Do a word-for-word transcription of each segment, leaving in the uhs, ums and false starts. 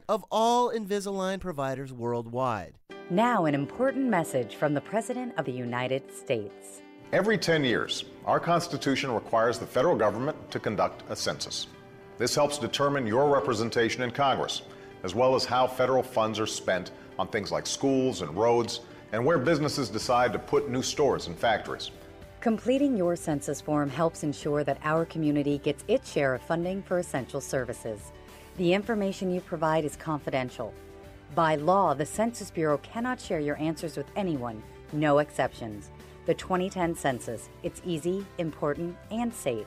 of all Invisalign providers worldwide. Now, an important message from the President of the United States. Every ten years, our Constitution requires the federal government to conduct a census. This helps determine your representation in Congress, as well as how federal funds are spent on things like schools and roads, and where businesses decide to put new stores and factories. Completing your census form helps ensure that our community gets its share of funding for essential services. The information you provide is confidential. By law, the Census Bureau cannot share your answers with anyone, no exceptions. The twenty ten Census. It's easy, important, and safe.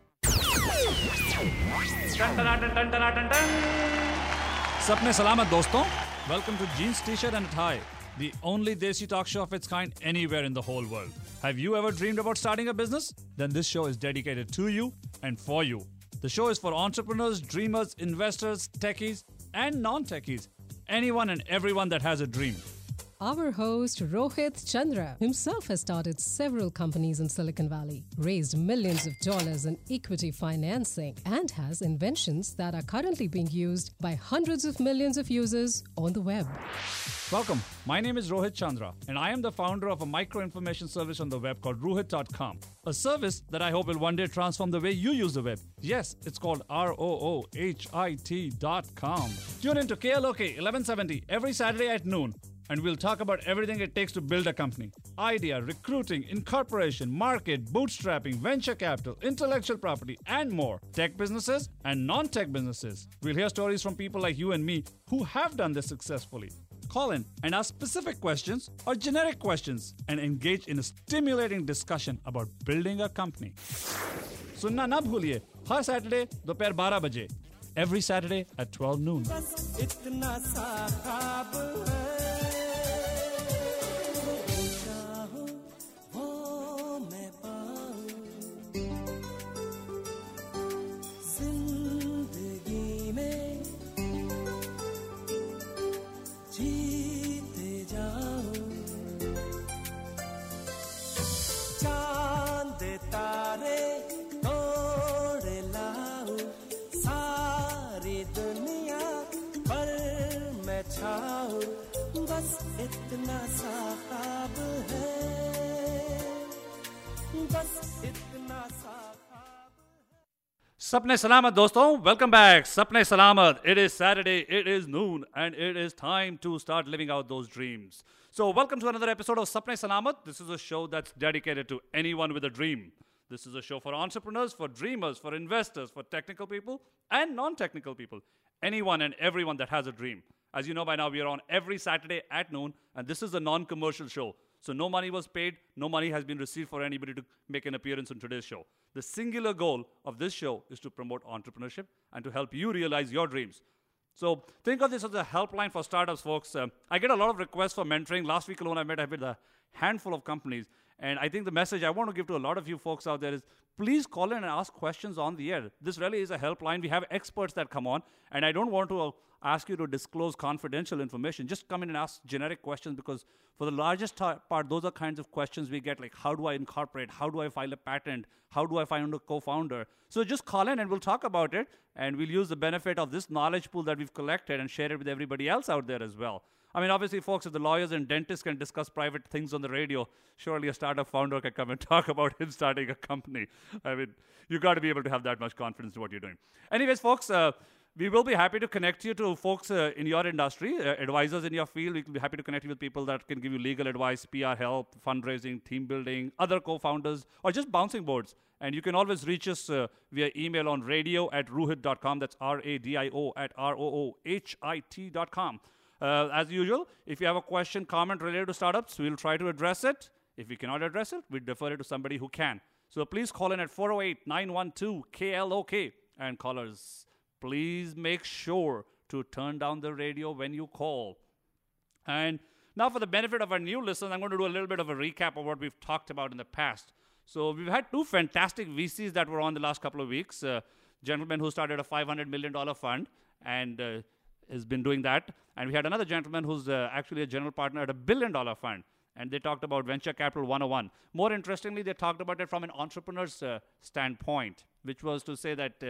Sapne salamat doston. Welcome to Jeans, T-shirt and Tie, the only Desi talk show of its kind anywhere in the whole world. Have you ever dreamed about starting a business? Then this show is dedicated to you and for you. The show is for entrepreneurs, dreamers, investors, techies, and non-techies. Anyone and everyone that has a dream. Our host, Rohit Chandra, himself has started several companies in Silicon Valley, raised millions of dollars in equity financing, and has inventions that are currently being used by hundreds of millions of users on the web. Welcome. My name is Rohit Chandra, and I am the founder of a micro-information service on the web called Rohit dot com, a service that I hope will one day transform the way you use the web. Yes, it's called R O O H I T dot com. Tune in to K L O K eleven seventy every Saturday at noon, and we'll talk about everything it takes to build a company. Idea, recruiting, incorporation, market, bootstrapping, venture capital, intellectual property, and more. Tech businesses and non-tech businesses. We'll hear stories from people like you and me who have done this successfully. Call in and ask specific questions or generic questions and engage in a stimulating discussion about building a company. Sunna na bhuliye, har Saturday dophar twelve baje. Every Saturday at twelve noon. Sapne Salamat doston, welcome back. Sapne Salamat. It is Saturday, it is noon, and it is time to start living out those dreams. So welcome to another episode of Sapne Salamat. This is a show that's dedicated to anyone with a dream. This is a show for entrepreneurs, for dreamers, for investors, for technical people, and non-technical people. Anyone and everyone that has a dream. As you know by now, we are on every Saturday at noon, and this is a non-commercial show. So no money was paid, no money has been received for anybody to make an appearance on today's show. The singular goal of this show is to promote entrepreneurship and to help you realize your dreams. So think of this as a helpline for startups, folks. Um, I get a lot of requests for mentoring. Last week alone, I met with a handful of companies. And I think the message I want to give to a lot of you folks out there is, please call in and ask questions on the air. This really is a helpline. We have experts that come on, and I don't want to uh, ask you to disclose confidential information. Just come in and ask generic questions, because for the largest t- part, those are kinds of questions we get, like how do I incorporate? How do I file a patent? How do I find a co-founder? So just call in and we'll talk about it, and we'll use the benefit of this knowledge pool that we've collected and share it with everybody else out there as well. I mean, obviously, folks, if the lawyers and dentists can discuss private things on the radio, surely a startup founder can come and talk about him starting a company. I mean, you got to be able to have that much confidence in what you're doing. Anyways, folks, uh, we will be happy to connect you to folks uh, in your industry, uh, advisors in your field. We will be happy to connect you with people that can give you legal advice, P R help, fundraising, team building, other co-founders, or just bouncing boards. And you can always reach us uh, via email on radio at rohit dot com. That's R A D I O at R O O H I T dot com. Uh, as usual, if you have a question, comment related to startups, we'll try to address it. If we cannot address it, we defer it to somebody who can. So please call in at four oh eight, nine one two, K L O K. And callers, please make sure to turn down the radio when you call. And now for the benefit of our new listeners, I'm going to do a little bit of a recap of what we've talked about in the past. So we've had two fantastic V Cs that were on the last couple of weeks. A gentleman who started a five hundred million dollars fund and uh, has been doing that. And we had another gentleman who's uh, actually a general partner at a billion dollar fund. And they talked about Venture Capital one oh one. More interestingly, they talked about it from an entrepreneur's uh, standpoint, which was to say that uh,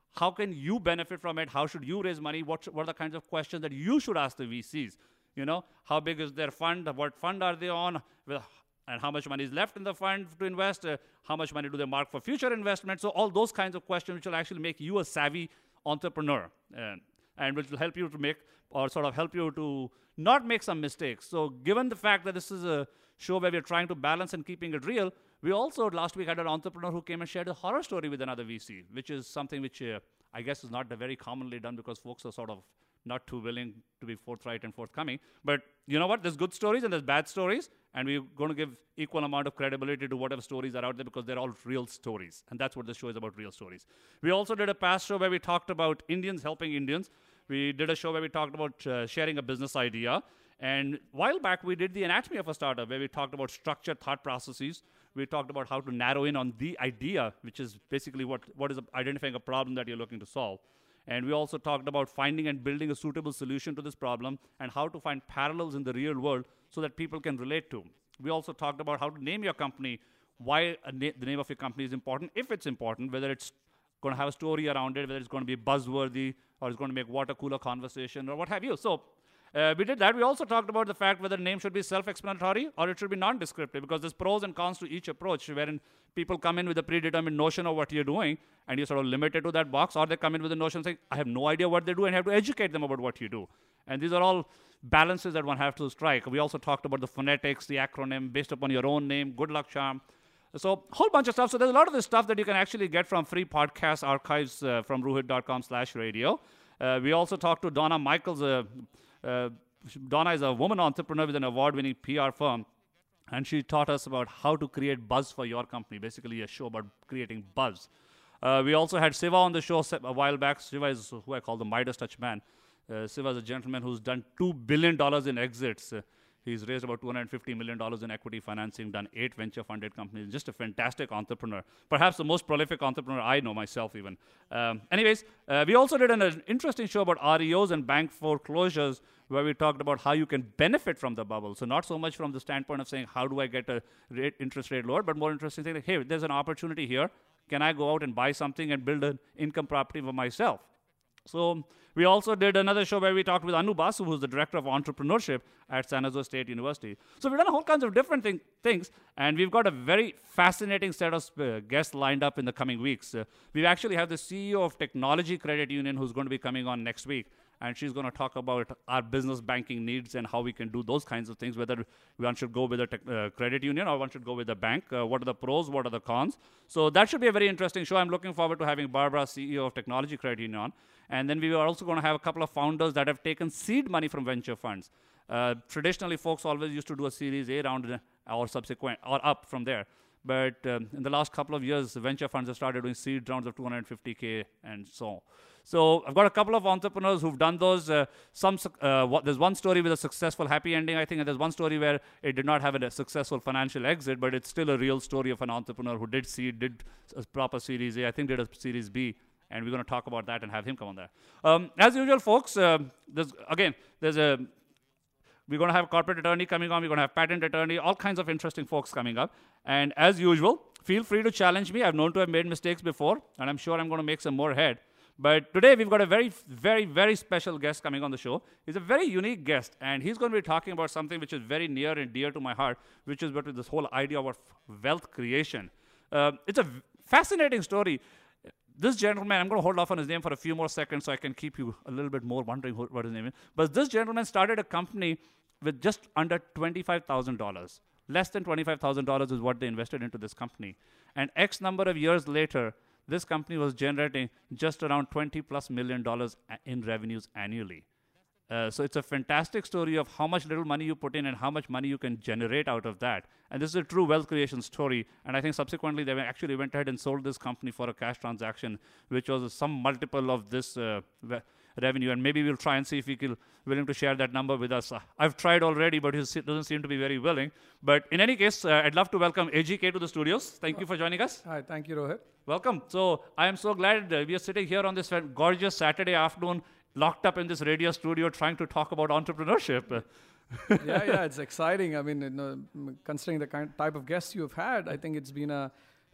How can you benefit from it? How should you raise money? What, sh- what are the kinds of questions that you should ask the V Cs? You know, how big is their fund? What fund are they on? Well, and how much money is left in the fund to invest? Uh, how much money do they mark for future investment? So all those kinds of questions which will actually make you a savvy entrepreneur uh, and which will help you to make or sort of help you to not make some mistakes. So given the fact that this is a show where we're trying to balance and keeping it real, we also last week had an entrepreneur who came and shared a horror story with another V C, which is something which uh, I guess is not very commonly done because folks are sort of not too willing to be forthright and forthcoming. But you know what? There's good stories and there's bad stories, and we're going to give equal amount of credibility to whatever stories are out there because they're all real stories. And that's what this show is about, real stories. We also did a past show where we talked about Indians helping Indians. We did a show where we talked about uh, sharing a business idea. And a while back, we did the anatomy of a startup where we talked about structured thought processes. We talked about how to narrow in on the idea, which is basically what, what is a, identifying a problem that you're looking to solve. And we also talked about finding and building a suitable solution to this problem and how to find parallels in the real world so that people can relate to. We also talked about how to name your company, why a na- the name of your company is important, if it's important, whether it's going to have a story around it, whether it's going to be buzzworthy or it's going to make water cooler conversation or what have you. So uh, we did that. We also talked about the fact whether the name should be self-explanatory or it should be non-descriptive because there's pros and cons to each approach, wherein people come in with a predetermined notion of what you're doing and you're sort of limited to that box, or they come in with a notion saying, I have no idea what they do and have to educate them about what you do. And these are all balances that one has to strike. We also talked about the phonetics, the acronym based upon your own name, good luck charm. So a whole bunch of stuff. So there's a lot of this stuff that you can actually get from free podcast archives uh, from ruhit.com slash radio. Uh, we also talked to Donna Michaels. Uh, uh, Donna is a woman entrepreneur with an award-winning P R firm. And she taught us about how to create buzz for your company, basically a show about creating buzz. Uh, we also had Siva on the show a while back. Siva is who I call the Midas touch man. Uh, Siva is a gentleman who's done two billion dollars in exits. Uh, he's raised about two hundred fifty million dollars in equity financing, done eight venture-funded companies. Just a fantastic entrepreneur. Perhaps the most prolific entrepreneur I know myself even. Um, anyways, uh, we also did an, an interesting show about R E Os and bank foreclosures where we talked about how you can benefit from the bubble. So not so much from the standpoint of saying, how do I get a rate, interest rate lower, but more interesting thing like, hey, there's an opportunity here. Can I go out and buy something and build an income property for myself? So we also did another show where we talked with Anu Basu, who's the director of entrepreneurship at San Jose State University. So we've done a whole kinds of different thing, things, and we've got a very fascinating set of uh, guests lined up in the coming weeks. Uh, we actually have the C E O of Technology Credit Union who's going to be coming on next week. And she's going to talk about our business banking needs and how we can do those kinds of things, whether one should go with a tech, uh, credit union or one should go with a bank. Uh, what are the pros? What are the cons? So that should be a very interesting show. I'm looking forward to having Barbara, C E O of Technology Credit Union, on. And then we are also going to have a couple of founders that have taken seed money from venture funds. Uh, traditionally, folks always used to do a Series A round or subsequent or up from there. But um, in the last couple of years, venture funds have started doing seed rounds of two hundred fifty K and so on. So I've got a couple of entrepreneurs who've done those. Uh, some uh, what, there's one story with a successful happy ending, I think, and there's one story where it did not have a successful financial exit, but it's still a real story of an entrepreneur who did seed, did a proper Series A, I think did a Series B, and we're going to talk about that and have him come on there. Um, as usual, folks, uh, there's, again, there's a we're going to have a corporate attorney coming on. We're going to have patent attorney, all kinds of interesting folks coming up. And as usual, feel free to challenge me. I've known to have made mistakes before, and I'm sure I'm going to make some more ahead. But today we've got a very, very, very special guest coming on the show. He's a very unique guest, and he's going to be talking about something which is very near and dear to my heart, which is about this whole idea of wealth creation. Uh, it's a v- fascinating story. This gentleman, I'm going to hold off on his name for a few more seconds so I can keep you a little bit more wondering who, what his name is. But this gentleman started a company with just under twenty-five thousand dollars. Less than twenty-five thousand dollars is what they invested into this company. And X number of years later, this company was generating just around twenty plus million dollars in revenues annually. Uh, so it's a fantastic story of how much little money you put in and how much money you can generate out of that. And this is a true wealth creation story. And I think subsequently they actually went ahead and sold this company for a cash transaction, which was some multiple of this uh, ve- revenue. And maybe we'll try and see if he will willing to share that number with us. Uh, I've tried already, but he doesn't seem to be very willing. But in any case, uh, I'd love to welcome A G K to the studios. Thank you for joining us. Hi, thank you, Rohit. Welcome. So I am so glad uh, we are sitting here on this gorgeous Saturday afternoon, locked up in this radio studio trying to talk about entrepreneurship. yeah, yeah, it's exciting. I mean, you know, considering the kind type of guests you've had, I think it's been a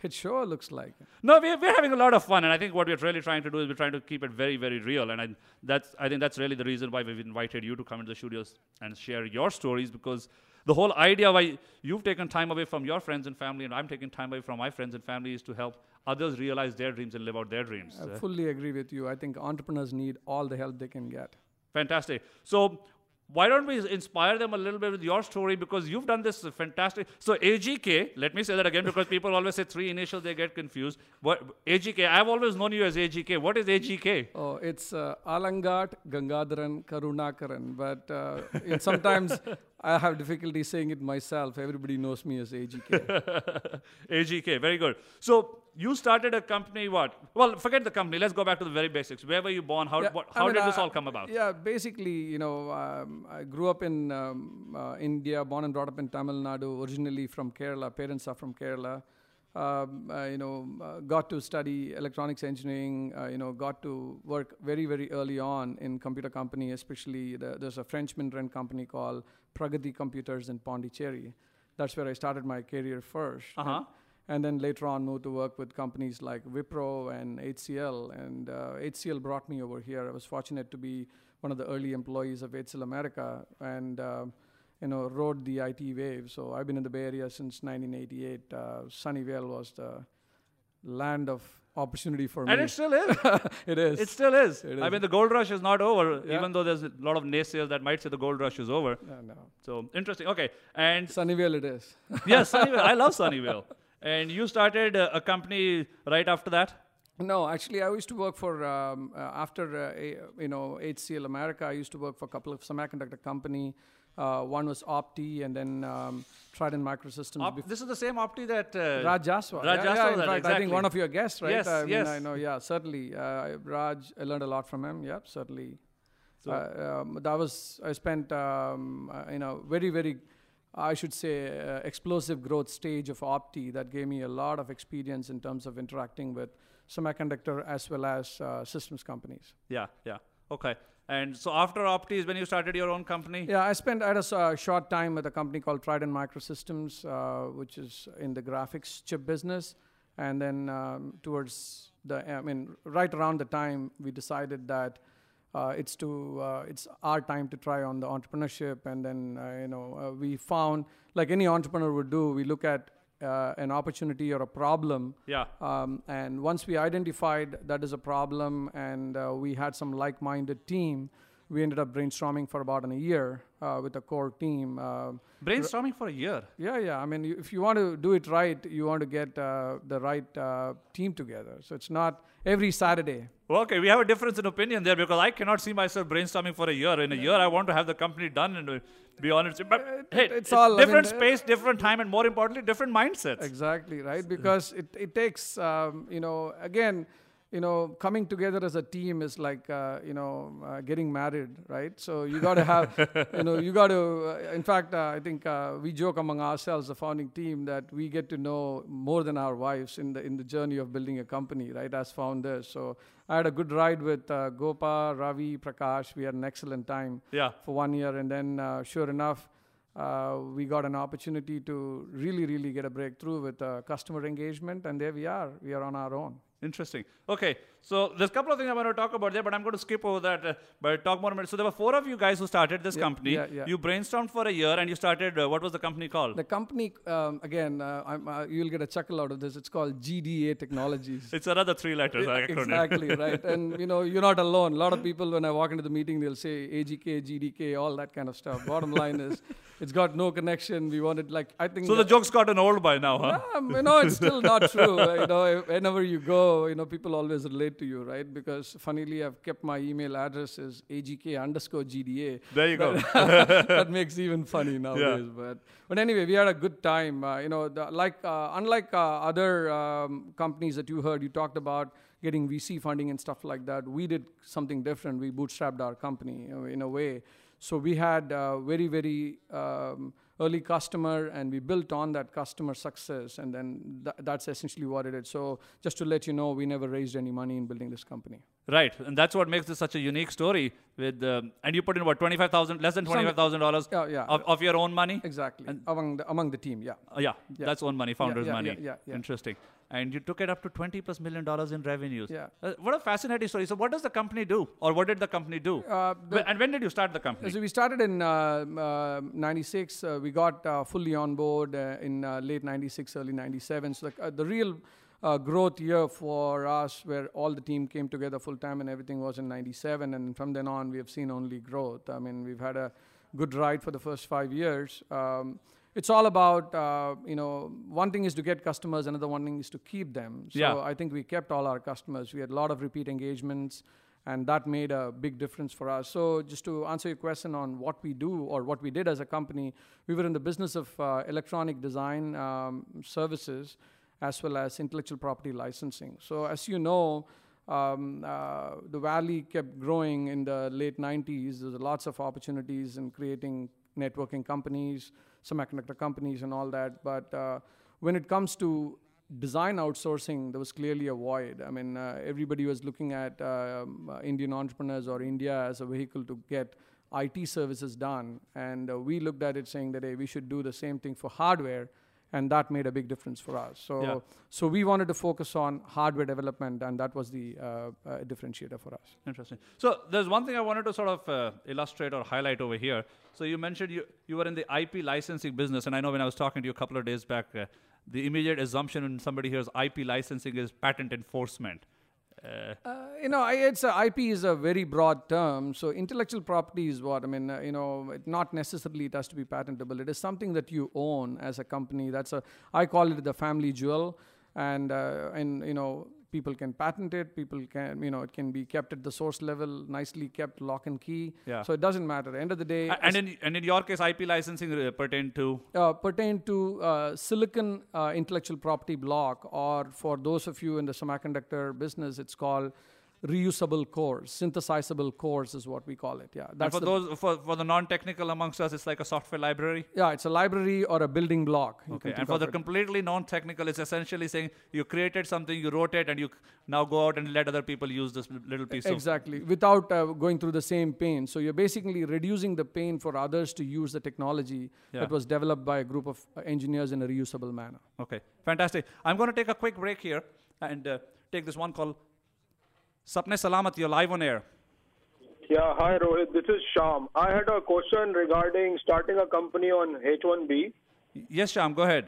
it sure looks like. No, we're, we're having a lot of fun, and I think what we're really trying to do is we're trying to keep it very, very real, and I, that's I think that's really the reason why we've invited you to come into the studios and share your stories, because the whole idea why you've taken time away from your friends and family, and I'm taking time away from my friends and family, is to help others realize their dreams and live out their dreams. I Uh, fully agree with you. I think entrepreneurs need all the help they can get. Fantastic. So why don't we inspire them a little bit with your story, because you've done this fantastic. So A G K, let me say that again, because people always say three initials, they get confused. What A G K? I've always known you as A G K. What is A G K? Oh, it's uh, Alangat Gangadharan Karunakaran, but uh, it sometimes I have difficulty saying it myself. Everybody knows me as A G K. A G K, very good. So you started a company, what? Well, forget the company. Let's go back to the very basics. Where were you born? How, Yeah, what, I how mean, did this uh, all come about? Yeah, basically, you know, um, I grew up in um, uh, India, born and brought up in Tamil Nadu, originally from Kerala. Parents are from Kerala. Um, uh, you know, uh, got to study electronics engineering. Uh, you know, got to work very, very early on in computer company. Especially the, there's a Frenchman-run company called Pragati Computers in Pondicherry. That's where I started my career first. Uh-huh. And, and then later on moved to work with companies like Wipro and H C L. And uh, H C L brought me over here. I was fortunate to be one of the early employees of H C L America, and uh, you know, rode the I T wave. So I've been in the Bay Area since nineteen eighty-eight. Uh, Sunnyvale was the land of opportunity for And me. it still is. It is. It still is. It I is. mean, the gold rush is not over, Yeah. even though there's a lot of naysayers that might say the gold rush is over. No, no. So interesting. Okay. And Sunnyvale it is. yes, Sunnyvale. I love Sunnyvale. And you started uh, a company right after that? No, actually, I used to work for, um, uh, after, uh, a, you know, H C L America, I used to work for a couple of semiconductor company. Uh, one was Opti, and then um, Trident Microsystems. Op- bef- this is the same Opti that... Uh, Raj Jaswal. Raj yeah, yeah, Jaswal, in that, fact, I exactly. think one of your guests, right? Yes, I mean, yes. I know, yeah, certainly. Uh, Raj, I learned a lot from him. Yep, certainly. So- uh, um, that was, I spent, um, uh, you know, very, very, I should say, uh, explosive growth stage of Opti that gave me a lot of experience in terms of interacting with semiconductor as well as uh, systems companies. Yeah, yeah. Okay. And so after Opti is when you started your own company? Yeah, I spent I had a s- uh, short time with a company called Trident Microsystems, uh, which is in the graphics chip business. And then um, towards the, I mean, right around the time we decided that uh, it's to uh, it's our time to try on the entrepreneurship. And then uh, you know uh, we found, like any entrepreneur would do, we look at uh, an opportunity or a problem. Yeah. Um, and once we identified that is a problem, and uh, we had some like-minded team, we ended up brainstorming for about a year uh, with a core team. Uh, Brainstorming for a year? yeah, yeah. I mean, you, if you want to do it right, you want to get uh, the right uh, team together. So it's not every Saturday. Okay, we have a difference in opinion there, because I cannot see myself brainstorming for a year. In a year, I want to have the company done and uh, be honest. But It- hey, it's it's all- I different mean, uh, space, different time, and more importantly, different mindsets. Exactly, right? Because it, it takes, um, you know, again, you know, coming together as a team is like, uh, you know, uh, getting married, right? So you got to have, you know, you got to, uh, in fact, uh, I think uh, we joke among ourselves, the founding team, that we get to know more than our wives in the in the journey of building a company, right, as founders. So I had a good ride with uh, Gopa, Ravi, Prakash. We had an excellent time Yeah. for one year. And then, uh, sure enough, uh, we got an opportunity to really, really get a breakthrough with uh, customer engagement. And there we are. We are on our own. Interesting. Okay, so there's a couple of things I want to talk about there, but I'm going to skip over that. Uh, but talk more about it. So there were four of you guys who started this Yeah, company. yeah, yeah. You brainstormed for a year, and you started. Uh, what was the company called? The company, um, again, uh, I'm, uh, you'll get a chuckle out of this. It's called G D A Technologies. It's another three letters. Yeah, acronym. exactly, right. And, you know, you're not alone. A lot of people, when I walk into the meeting, they'll say A G K, G D K, all that kind of stuff. Bottom line is, it's got no connection. We wanted, like, I think... So the joke's gotten old by now, huh? Um, you know, it's still not true. Uh, you know, whenever you go, you know, people always relate to you, right? Because funnily, I've kept my email address as A G K underscore G D A. There you go. That makes even funny nowadays. But but anyway, we had a good time. Uh, you know, the, like uh, unlike uh, other um, companies that you heard, you talked about getting V C funding and stuff like that. We did something different. We bootstrapped our company, you know, in a way. So we had uh, very, very um, early customer, and we built on that customer success, and then th- that's essentially what it is. So just to let you know, we never raised any money in building this company. Right, and that's what makes this such a unique story. With um, and you put in what twenty-five thousand, less than twenty-five thousand dollars Yeah, yeah. of, of your own money. Exactly. And- among the, among the team, yeah. Uh, yeah, Yeah. that's own money, founders' yeah, money. yeah, yeah, yeah. Interesting. and you took it up to twenty plus million dollars in revenues. Yeah. Uh, what a fascinating story. So what does the company do? Or what did the company do? Uh, the, Wh- and when did you start the company? So we started in uh, uh, ninety-six. Uh, we got uh, fully on board uh, in uh, late ninety-six, early ninety-seven. So the, uh, the real uh, growth year for us, where all the team came together full time and everything, was in ninety-seven. And from then on, we have seen only growth. I mean, we've had a good ride for the first five years. Um, It's all about, uh, you know, one thing is to get customers, another one thing is to keep them. So Yeah. I think we kept all our customers. We had a lot of repeat engagements, and that made a big difference for us. So just to answer your question on what we do or what we did as a company, we were in the business of uh, electronic design um, services as well as intellectual property licensing. So as you know, Um, uh, the Valley kept growing in the late nineties. There was lots of opportunities in creating networking companies, semiconductor companies, and all that. But uh, when it comes to design outsourcing, there was clearly a void. I mean, uh, everybody was looking at um, uh, Indian entrepreneurs or India as a vehicle to get I T services done. And uh, we looked at it saying that, hey, we should do the same thing for hardware. And that made a big difference for us. So, Yeah. so we wanted to focus on hardware development, and that was the uh, uh, differentiator for us. Interesting. So there's one thing I wanted to sort of uh, illustrate or highlight over here. So you mentioned you, you were in the I P licensing business, and I know when I was talking to you a couple of days back, uh, the immediate assumption when somebody hears I P licensing is patent enforcement. Uh, Uh, you know, I- it's a, I P is a very broad term. So intellectual property is what I mean. Uh, you know, it not necessarily it has to be patentable. It is something that you own as a company. That's a I call it the family jewel, and uh, and you know, people can patent it. People can, you know, it can be kept at the source level, nicely kept, lock and key. Yeah. So it doesn't matter. At the end of the day, a- and in and in your case, I P licensing uh, pertain to uh, pertain to uh, silicon uh, intellectual property block, or for those of you in the semiconductor business, it's called reusable cores, synthesizable cores is what we call it. Yeah, and that's for the, those for, for the non-technical amongst us, it's like a software library. yeah, it's a library or a building block. You Okay, can and think for of the it. completely non-technical, it's essentially saying you created something, you wrote it, and you c- now go out and let other people use this little piece of. Exactly, without uh, going through the same pain. So you're basically reducing the pain for others to use the technology Yeah. that was developed by a group of uh, engineers in a reusable manner. Okay, fantastic. I'm going to take a quick break here and uh, take this one call. Sapne Salamat, you're live on air. Yeah, hi Rohit, this is Sham. I had a question regarding starting a company on H one B. Y- Yes, Sham, go ahead.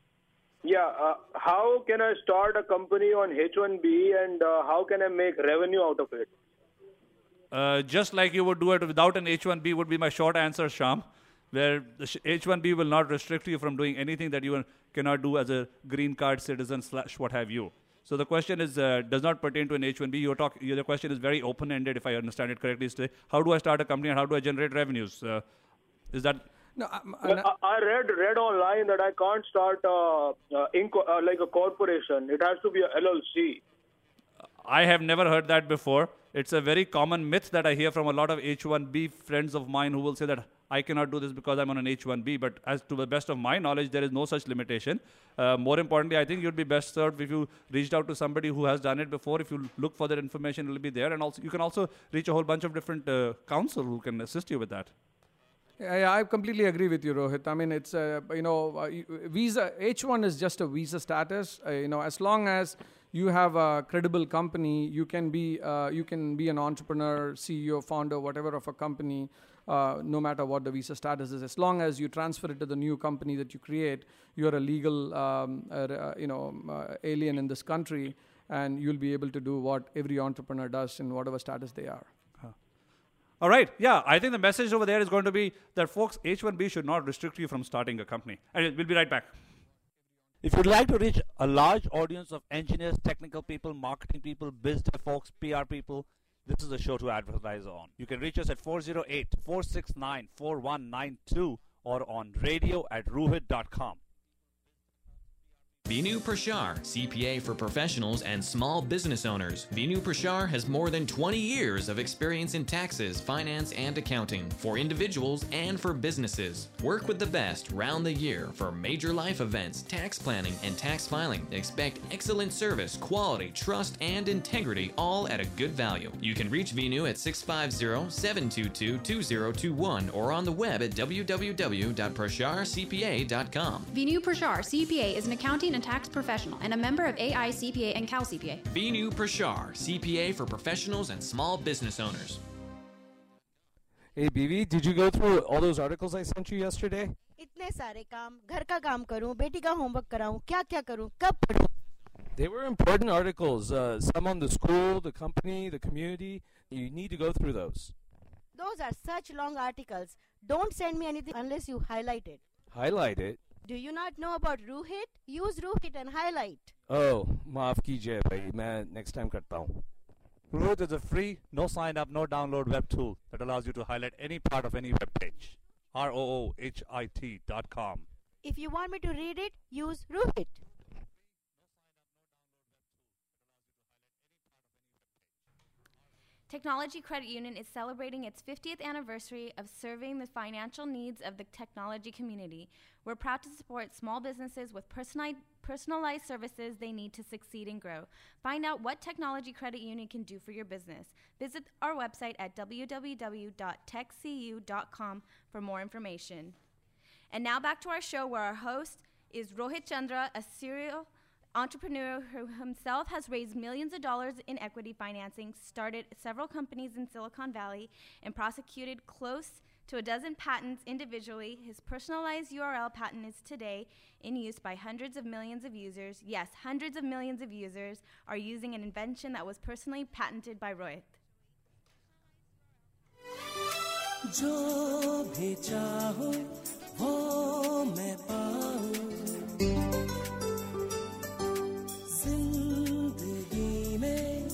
Yeah, uh, how can I start a company on H one B and uh, how can I make revenue out of it? Uh, just like you would do it without an H one B would be my short answer, Sham, where the sh- H one B will not restrict you from doing anything that you cannot do as a green card citizen slash what have you. So the question is, uh, does not pertain to an H one B. Your talk, your the question is very open-ended, if I understand it correctly. Is to, how do I start a company and how do I generate revenues? Uh, is that No, um, Well, I, I read read online that I can't start uh, uh, inco- uh, like a corporation. It has to be a L L C. I have never heard that before. It's a very common myth that I hear from a lot of H one B friends of mine who will say that I cannot do this because I'm on an H one B. But as to the best of my knowledge, there is no such limitation. Uh, more importantly, I think you'd be best served if you reached out to somebody who has done it before. If you look for that information, it will be there. And also, you can also reach a whole bunch of different uh, counsel who can assist you with that. Yeah, yeah, I completely agree with you, Rohit. I mean, it's uh, you know, uh, you- visa H one is just a visa status. Uh, you know, as long as you have a credible company, you can be uh, you can be an entrepreneur, C E O, founder, whatever of a company, uh, no matter what the visa status is. As long as you transfer it to the new company that you create, you're a legal um, uh, uh, you know uh, alien in this country, and you'll be able to do what every entrepreneur does in whatever status they are. All right. Yeah, I think the message over there is going to be that, folks, H one B should not restrict you from starting a company. And we'll be right back. If you'd like to reach a large audience of engineers, technical people, marketing people, biz dev folks, P R people, this is the show to advertise on. You can reach us at four oh eight, four six nine, four one nine two or on radio at ruhit dot com. Vinu Prashar, C P A for professionals and small business owners. Vinu Prashar has more than twenty years of experience in taxes, finance, and accounting for individuals and for businesses. Work with the best round the year for major life events, tax planning, and tax filing. Expect excellent service, quality, trust, and integrity, all at a good value. You can reach Vinu at six five zero, seven two two, two zero two one or on the web at w w w dot prashar c p a dot com. Vinu Prashar, C P A, is an accounting and tax professional and a member of A I C P A and Cal C P A. Vinu Prashar, C P A for professionals and small business owners. Hey, B V, did you go through all those articles I sent you yesterday? इतने सारे काम, घर का काम करूं, बेटी का homework कराऊं, क्या-क्या करूं, कब पढूं? They were important articles, uh, some on the school, the company, the community. You need to go through those. Those are such long articles. Don't send me anything unless you highlight it. Highlight it? Do you not know about Ruhit? Use Ruhit and highlight. Oh, maaf kijiye bhai, main next time karta hu. Ruhit is a free, no sign up, no download web tool that allows you to highlight any part of any web page. R O O H I T dot com. If you want me to read it, use Ruhit. Technology Credit Union is celebrating its fiftieth anniversary of serving the financial needs of the technology community. We're proud to support small businesses with personalized, personalized services they need to succeed and grow. Find out what Technology Credit Union can do for your business. Visit our website at w w w dot tech c u dot com for more information. And now back to our show, where our host is Rohit Chandra, a serial entrepreneur who himself has raised millions of dollars in equity financing, started several companies in Silicon Valley, and prosecuted close to a dozen patents individually. His personalized U R L patent is today in use by hundreds of millions of users. Yes, hundreds of millions of users are using an invention that was personally patented by Rohit. जो भी चाहो वो मैं पाऊं जिंदगी में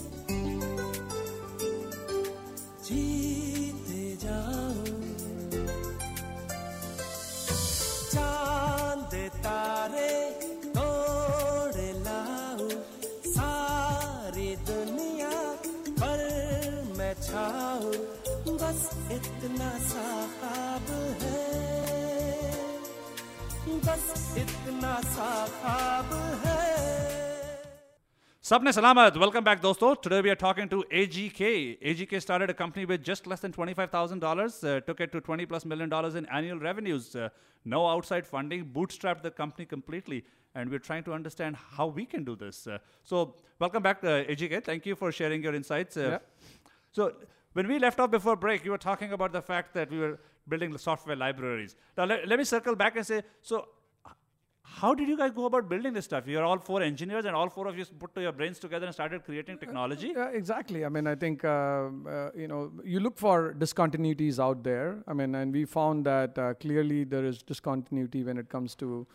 जीते जाओ चांद तारे तोड़ लाओ सारी दुनिया पर मैं छाऊं बस इतना सा ख्वाब है बस इतना सा ख्वाब है Sabne Salamat, welcome back dosto. Today we are talking to A G K. A G K started a company with just less than twenty-five thousand dollars, uh, took it to twenty plus million dollars in annual revenues. Uh, no outside funding, bootstrapped the company completely. And we're trying to understand how we can do this. Uh, so welcome back uh, A G K. Thank you for sharing your insights. Uh, yeah. So when we left off before break, you were talking about the fact that we were building the software libraries. Now let, let me circle back and say, so how did you guys go about building this stuff? You're all four engineers and all four of you put your brains together and started creating technology? Uh, yeah, exactly. I mean, I think, uh, uh, you know, you look for discontinuities out there. I mean, and we found that uh, clearly there is discontinuity when it comes to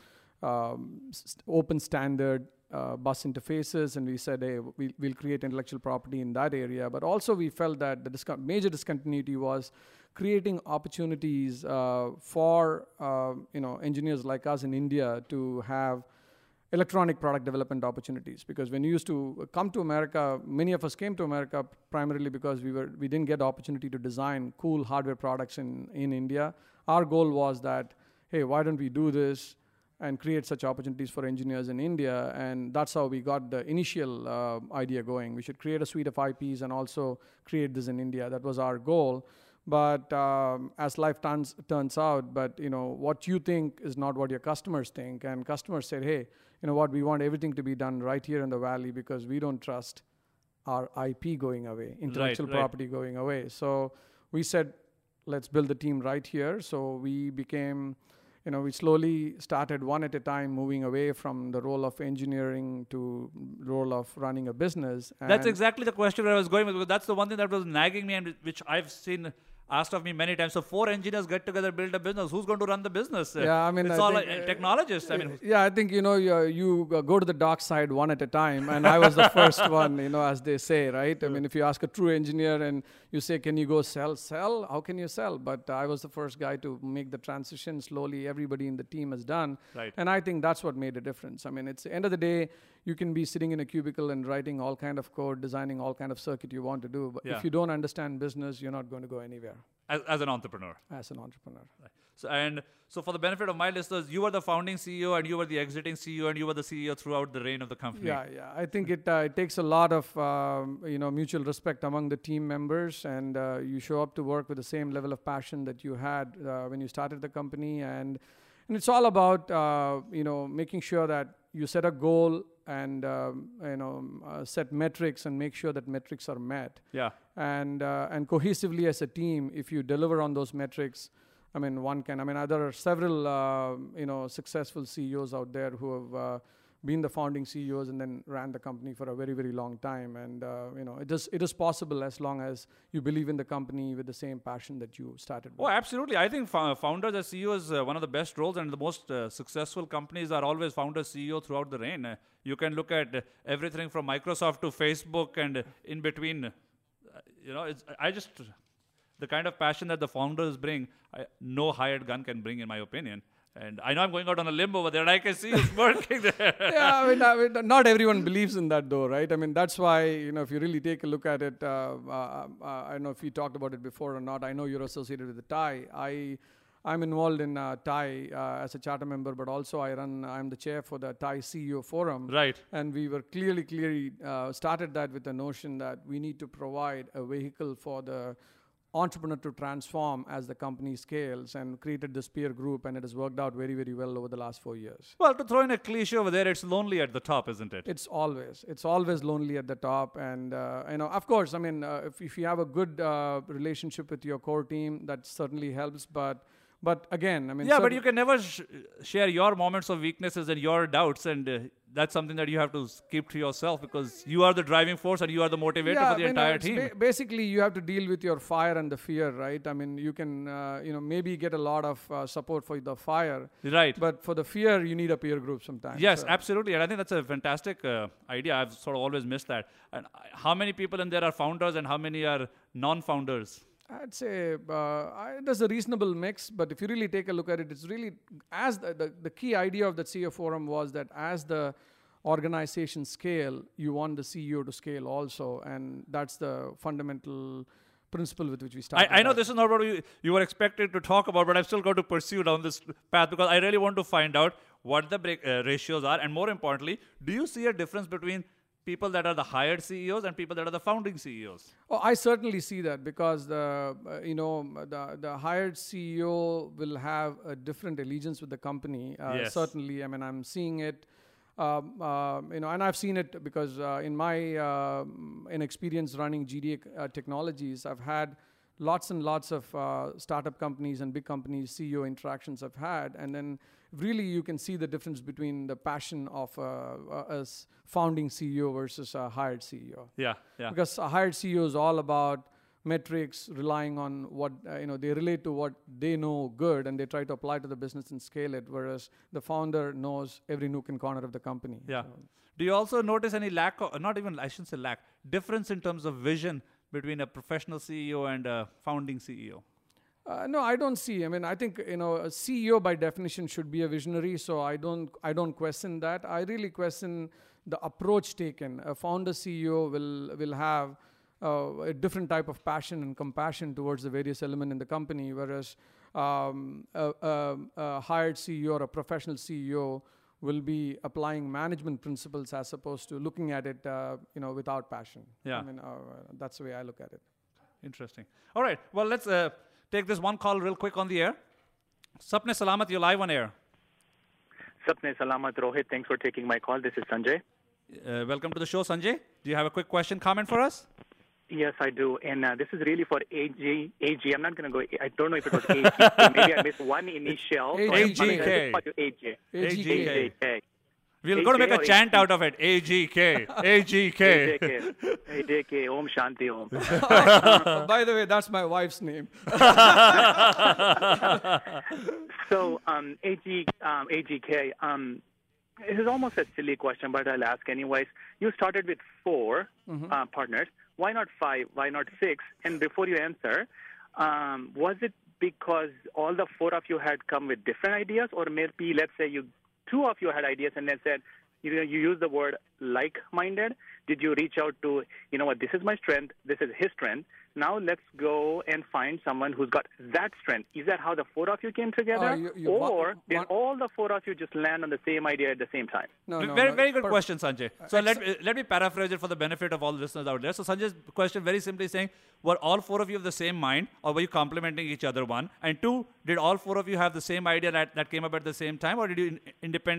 um, st- open standard uh, bus interfaces. And we said, hey, we, we'll create intellectual property in that area. But also we felt that the discon- major discontinuity was creating opportunities uh, for uh, you know engineers like us in India to have electronic product development opportunities. Because when you used to come to America, many of us came to America primarily because we were we didn't get the opportunity to design cool hardware products in, in India. Our goal was that, hey, why don't we do this and create such opportunities for engineers in India? And that's how we got the initial uh, idea going. We should create a suite of I Ps and also create this in India. That was our goal. But um, as life turns turns out, but you know what you think is not what your customers think, and customers said, "Hey, you know what? We want everything to be done right here in the valley because we don't trust our I P going away, intellectual right, right. property going away." So we said, "Let's build the team right here." So we became, you know, we slowly started one at a time, moving away from the role of engineering to role of running a business. And that's exactly the question where I was going with. Because that's the one thing that was nagging me, and which I've seen asked of me many times. So four engineers get together, build a business. Who's going to run the business? Yeah, I mean, it's I all think, like uh, technologists. I mean, yeah, I think you know you, you uh, go to the dark side one at a time, and I was the first one, you know, as they say, right? I mean, if you ask a true engineer and you say, "Can you go sell?" Sell? How can you sell? But uh, I was the first guy to make the transition. Slowly, everybody in the team has done, right. And I think that's what made a difference. I mean, it's the end of the day. You can be sitting in a cubicle and writing all kind of code, designing all kind of circuit you want to do. But yeah. if you don't understand business, you're not going to go anywhere. As, as an entrepreneur. As an entrepreneur. Right. So, and so for the benefit of my listeners, you were the founding C E O and you were the exiting C E O and you were the C E O throughout the reign of the company. Yeah, yeah. I think it uh, it takes a lot of um, you know mutual respect among the team members, and uh, you show up to work with the same level of passion that you had uh, when you started the company, and and it's all about uh, you know making sure that you set a goal and um, you know uh, set metrics and make sure that metrics are met. Yeah. And uh, and cohesively as a team, if you deliver on those metrics, I mean, one can. I mean, uh, there are several uh, you know successful C E Os out there who have uh, been the founding C E Os and then ran the company for a very, very long time. And uh, you know, it is it is possible as long as you believe in the company with the same passion that you started with. Oh, absolutely. I think fo- founders as C E Os, uh, one of the best roles, and the most uh, successful companies are always founder C E O throughout the reign. Uh, you can look at uh, everything from Microsoft to Facebook and uh, in between. Uh, you know, it's, I just, the kind of passion that the founders bring, I, no hired gun can bring, in my opinion. And I know I'm going out on a limb over there, and I can see you smirking there. Yeah, I mean, I mean, not everyone believes in that, though, right? I mean, that's why, you know, if you really take a look at it, uh, uh, uh, I don't know if we talked about it before or not. I know you're associated with the T I. I, I'm involved in uh, T I uh, as a charter member, but also I run, I'm the chair for the T I C E O Forum. Right. And we were clearly, clearly uh, started that with the notion that we need to provide a vehicle for the entrepreneur to transform as the company scales, and created this peer group, and it has worked out very, very well over the last four years. Well, to throw in a cliche over there, it's lonely at the top, isn't it? It's always, it's always lonely at the top. And, uh, you know, of course, I mean, uh, if, if you have a good uh, relationship with your core team, that certainly helps. But But again, I mean... Yeah, but you can never sh- share your moments of weaknesses and your doubts, and uh, that's something that you have to keep to yourself, because you are the driving force and you are the motivator yeah, for the I mean, entire uh, it's team. Ba- basically, you have to deal with your fire and the fear, right? I mean, you can, uh, you know, maybe get a lot of uh, support for the fire. Right. But for the fear, you need a peer group sometimes. Yes, so. absolutely. And I think that's a fantastic uh, idea. I've sort of always missed that. And how many people in there are founders and how many are non-founders? I'd say uh, I, there's a reasonable mix, but if you really take a look at it, it's really, as the, the, the key idea of the C E O Forum was that as the organization scale, you want the C E O to scale also, and that's the fundamental principle with which we started. I, I know this is not what you, you were expected to talk about, but I've still got to pursue down this path, because I really want to find out what the break, uh, ratios are, and more importantly, do you see a difference between people that are the hired C E Os and people that are the founding C E Os? Oh, I certainly see that, because the uh, you know the the hired C E O will have a different allegiance with the company. Uh, yes. Certainly, I mean, I'm seeing it. Um, uh, you know, and I've seen it because uh, in my uh, in experience running G D A uh, technologies, I've had lots and lots of uh, startup companies and big companies C E O interactions I've had, and then really you can see the difference between the passion of uh, a founding C E O versus a hired C E O. Yeah, yeah. Because a hired C E O is all about metrics, relying on what, uh, you know, they relate to what they know good, and they try to apply to the business and scale it, whereas the founder knows every nook and corner of the company. Yeah. So. Do you also notice any lack, of, not even, I shouldn't say lack, difference in terms of vision between a professional C E O and a founding C E O? Uh, no, I don't see. I mean, I think, you know, a C E O by definition should be a visionary, so I don't I don't question that. I really question the approach taken. A founder C E O will will have uh, a different type of passion and compassion towards the various elements in the company, whereas um, a, a, a hired C E O or a professional C E O will be applying management principles as opposed to looking at it, uh, you know, without passion. Yeah. I mean, uh, that's the way I look at it. Interesting. All right. Well, let's uh, take this one call real quick on the air. Sapne Salamat, you're live on air. Sapne Salamat, Rohit. Thanks for taking my call. This is Sanjay. Uh, welcome to the show, Sanjay. Do you have a quick question, comment for us? Yes, I do. And uh, this is really for A G. A G. I'm not going to go. I don't know if it was A G. Maybe I missed one initial. A G K. A G. A G K. A G. We're going to make a chant out of it. A G K. A G K. A G K. Om Shanti Om. By the way, that's my wife's name. So, um, A G, um, A G K, um, this is almost a silly question, but I'll ask anyways. You started with four Mm-hmm. uh, partners. Why not five? Why not six? And before you answer, um, was it because all the four of you had come with different ideas, or maybe, let's say, you two of you had ideas and then said, you know, you use the word like-minded? Did you reach out to, you know what, this is my strength, this is his strength, now let's go and find someone who's got that strength? Is that how the four of you came together? Uh, you, you or want, did want, all the four of you just land on the same idea at the same time? No, no, very, no, very good per- question, Sanjay. So uh, let, me, let me paraphrase it for the benefit of all the listeners out there. So Sanjay's question very simply saying, were all four of you of the same mind, or were you complementing each other, one? And two, did all four of you have the same idea that, that came up at the same time, or did you in, independently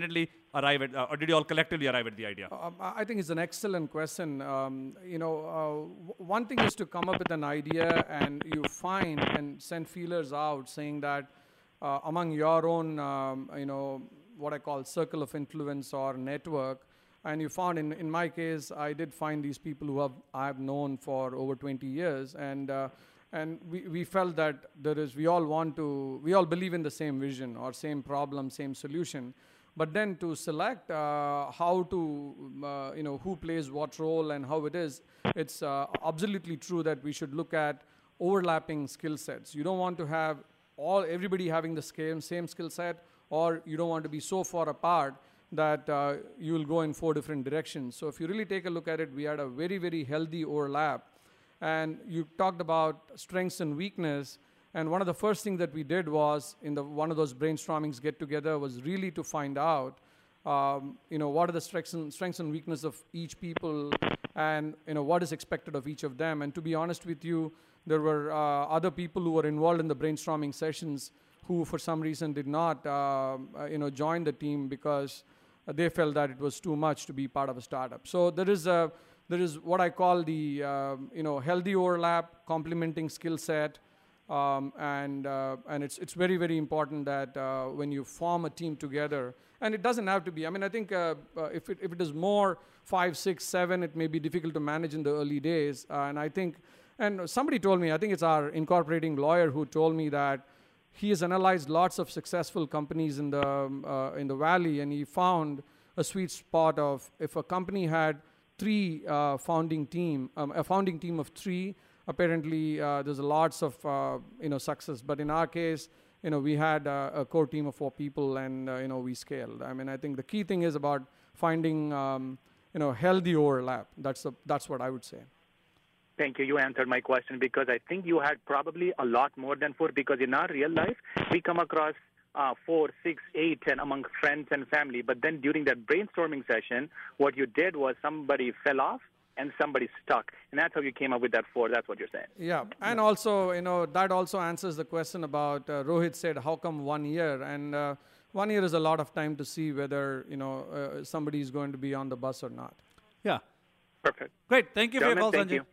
arrive at, uh, or did you all collectively arrive at the idea? Um, I think it's an excellent question. Um, you know, uh, w- one thing is to come up with an idea and you find and send feelers out saying that uh, among your own, um, you know, what I call circle of influence or network, and you found, in, in my case, I did find these people who have, I've known for over twenty years, and uh, and we, we felt that there is, we all want to, we all believe in the same vision or same problem, same solution. But then to select uh, how to, uh, you know, who plays what role and how it is, it's uh, absolutely true that we should look at overlapping skill sets. You don't want to have all everybody having the same, same skill set, or you don't want to be so far apart that uh, you will go in four different directions. So if you really take a look at it, we had a very, very healthy overlap. And you talked about strengths and weakness. And one of the first things that we did was, in the one of those brainstormings get together, was really to find out, um, you know, what are the strengths and, strengths and weaknesses of each people, and you know what is expected of each of them. And to be honest with you, there were uh, other people who were involved in the brainstorming sessions who, for some reason, did not, uh, uh, you know, join the team because uh, they felt that it was too much to be part of a startup. So there is a there is what I call the uh, you know healthy overlap, complementing skill set. Um, and uh, and it's it's very, very important that uh, when you form a team together, and it doesn't have to be, I mean, I think uh, uh, if, it, if it is more five, six, seven, it may be difficult to manage in the early days. Uh, and I think, and somebody told me, I think it's our incorporating lawyer who told me that he has analyzed lots of successful companies in the, um, uh, in the Valley, and he found a sweet spot of if a company had three uh, founding team, um, a founding team of three, apparently, uh, there's lots of uh, you know success. But in our case, you know, we had uh, a core team of four people, and uh, you know, we scaled. I mean, I think the key thing is about finding um, you know healthy overlap. That's the, that's what I would say. Thank you. You answered my question, because I think you had probably a lot more than four. Because in our real life, we come across uh, four, six, eight, and among friends and family. But then during that brainstorming session, what you did was somebody fell off and somebody stuck. And that's how you came up with that four. That's what you're saying. Yeah. And also, you know, that also answers the question about uh, Rohit said, how come one year? And uh, one year is a lot of time to see whether, you know, uh, somebody is going to be on the bus or not. Yeah. Perfect. Great. Thank you Gentlemen, for your call, thank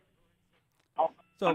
Sanjay. you. So,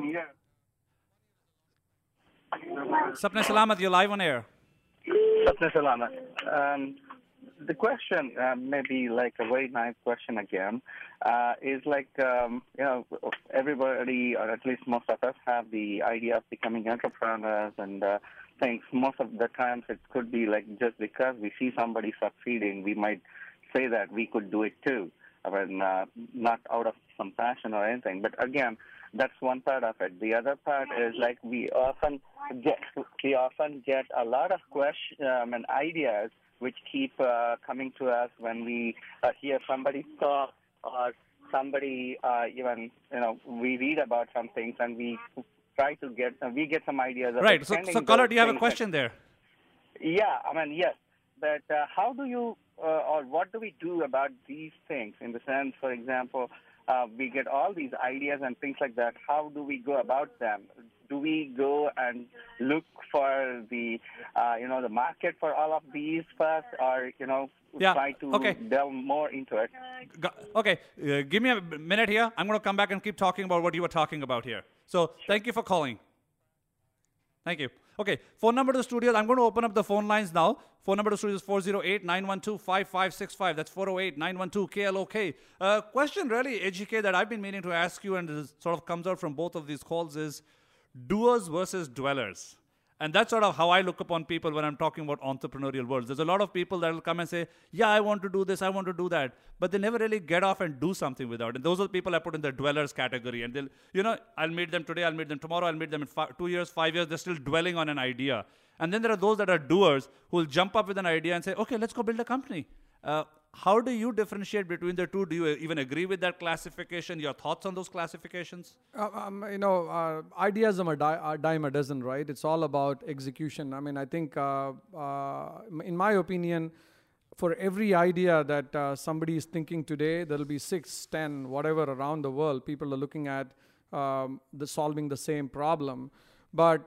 Sapne Salamat, you're live on air. Sapne Salamat. Um, the question, uh, maybe like a very nice question again, uh, is like, um, you know, everybody, or at least most of us, have the idea of becoming entrepreneurs and uh, things. Most of the times it could be like just because we see somebody succeeding, we might say that we could do it too. I mean, uh, not out of some passion or anything. But again, that's one part of it. The other part is like we often get we often get a lot of questions um, and ideas which keep uh, coming to us when we uh, hear somebody talk or somebody uh, even you know we read about some things and we try to get uh, we get some ideas. Of Right. So, so Caller, do you have a question and, there? Yeah, I mean yes, but uh, how do you uh, or what do we do about these things? In the sense, for example. Uh, we get all these ideas and things like that. How do we go about them? Do we go and look for the, uh, you know, the market for all of these first, or you know, Yeah. try to Okay. delve more into it? Go- Okay, uh, give me a minute here. I'm going to come back and keep talking about what you were talking about here. So thank you for calling. Thank you. Okay, phone number to the studio. I'm going to open up the phone lines now. Phone number to the studio is four oh eight, nine one two, five five six five. That's four oh eight, nine one two, K L O K. Uh, question really, H G K, that I've been meaning to ask you, and it sort of comes out from both of these calls, is doers versus dwellers. And that's sort of how I look upon people when I'm talking about entrepreneurial worlds. There's a lot of people that will come and say, yeah, I want to do this, I want to do that. But they never really get off and do something without it. And those are the people I put in the dwellers category. And they'll, you know, I'll meet them today, I'll meet them tomorrow, I'll meet them in five, two years, five years. They're still dwelling on an idea. And then there are those that are doers who will jump up with an idea and say, okay, let's go build a company. Uh, how do you differentiate between the two? Do you even agree with that classification? Your thoughts on those classifications? Uh, um, you know, uh, ideas are a, di- a dime a dozen, right? It's all about execution. I mean, I think, uh, uh, in my opinion, for every idea that uh, somebody is thinking today, there'll be six, ten, whatever around the world. People are looking at um, the solving the same problem. But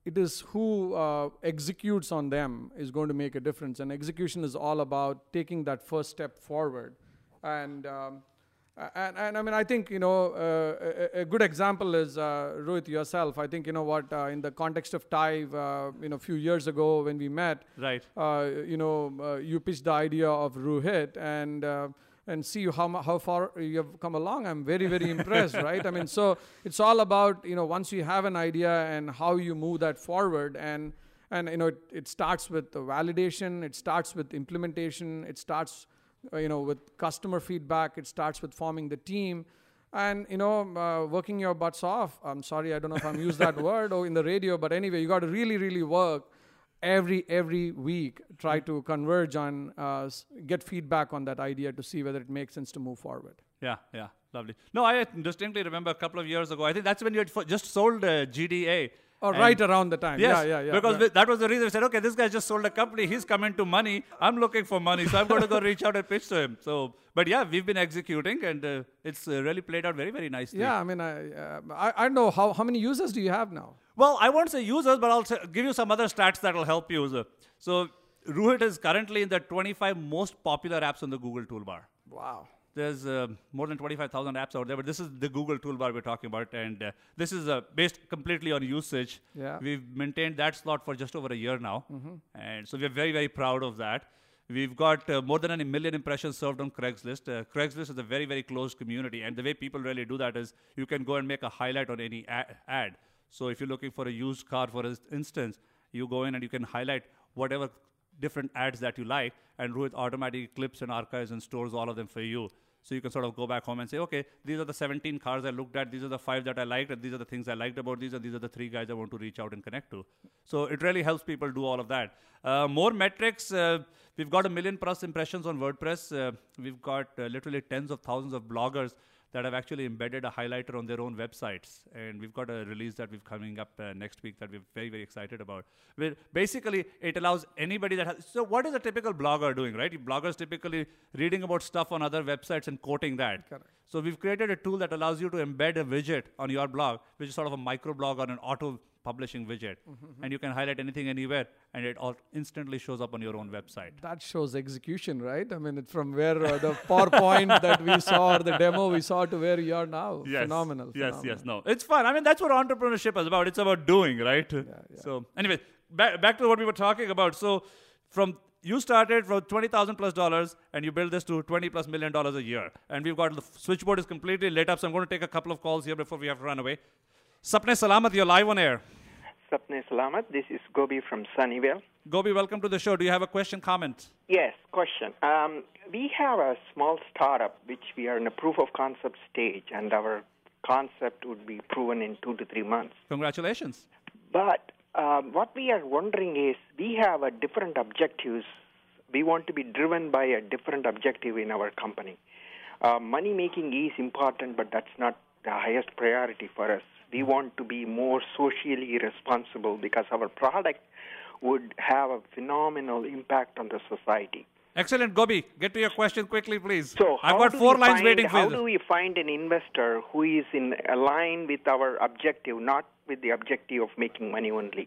it is who uh, executes on them is going to make a difference. And execution is all about taking that first step forward. And um, and, and I mean, I think, you know, uh, a, a good example is uh, Rohit, yourself. I think, you know what, uh, in the context of Tive, uh, you know, a few years ago when we met, right? Uh, you know, uh, you pitched the idea of Rohit, and uh, and see how how far you have come along. I'm very, very impressed, right? I mean, so it's all about, you know, once you have an idea and how you move that forward, and and you know, it, it starts with the validation, it starts with implementation, it starts, uh, you know, with customer feedback, it starts with forming the team, and you know, uh, working your butts off. I'm sorry, I don't know if I'm used that word or in the radio, but anyway, you got to really, really work. Every every week, try to converge on, uh, get feedback on that idea to see whether it makes sense to move forward. Yeah, yeah, lovely. No, I distinctly remember a couple of years ago, I think that's when you had f- just sold uh, G D A. Oh, right around the time. Yes, yeah, yeah, yeah. Because yeah. we, that was the reason we said, okay, this guy just sold a company. He's come into money. I'm looking for money. So I'm going to go reach out and pitch to him. So, but yeah, we've been executing, and uh, it's uh, really played out very, very nicely. Yeah, I mean, I, uh, I, I know. How, how many users do you have now? Well, I won't say users, but I'll say, give you some other stats that will help you. So, Rohit is currently in the twenty-five most popular apps on the Google toolbar. Wow. There's uh, more than twenty-five thousand apps out there, but this is the Google toolbar we're talking about, and uh, this is uh, based completely on usage. Yeah. We've maintained that slot for just over a year now, mm-hmm. and so we're very, very proud of that. We've got uh, more than a million impressions served on Craigslist. Uh, Craigslist is a very, very closed community, and the way people really do that is you can go and make a highlight on any a- ad. So if you're looking for a used car, for instance, you go in and you can highlight whatever different ads that you like, and Rohit automatically clips and archives and stores all of them for you. So you can sort of go back home and say, okay, these are the seventeen cars I looked at, these are the five that I liked, and these are the things I liked about these, and these are the three guys I want to reach out and connect to. So it really helps people do all of that. Uh, more metrics, uh, we've got a million plus impressions on WordPress. Uh, we've got uh, literally tens of thousands of bloggers that have actually embedded a highlighter on their own websites. And we've got a release that we're coming up uh, next week that we're very, very excited about. Where basically, it allows anybody that has... So what is a typical blogger doing, right? Bloggers typically reading about stuff on other websites and quoting that. Correct. So we've created a tool that allows you to embed a widget on your blog, which is sort of a microblog or an auto publishing widget. Mm-hmm. And you can highlight anything anywhere, and it all instantly shows up on your own website. That shows execution, right? I mean, it's from where uh, the PowerPoint that we saw or the demo we saw to where you are now. Yes. Phenomenal. Yes, phenomenal. yes, no. It's fun. I mean, that's what entrepreneurship is about. It's about doing, right? Yeah, yeah. So anyway, back, back to what we were talking about. So from... You started from twenty thousand plus dollars, and you built this to twenty plus million dollars a year. And we've got the switchboard is completely lit up, so I'm going to take a couple of calls here before we have to run away. Sapne Salamat, you're live on air. Sapne Salamat, this is Gobi from Sunnyvale. Gobi, welcome to the show. Do you have a question, comment? Yes, question. Um, we have a small startup which we are in a proof of concept stage, and our concept would be proven in two to three months. Congratulations. But Um, what we are wondering is we have a different objectives. We want to be driven by a different objective in our company. Uh, money making is important, but that's not the highest priority for us. We want to be more socially responsible because our product would have a phenomenal impact on the society. Excellent, Gobi. Get to your question quickly, please. So I've got four lines find, waiting for how you. How do we find an investor who is in line with our objective, not with the objective of making money only?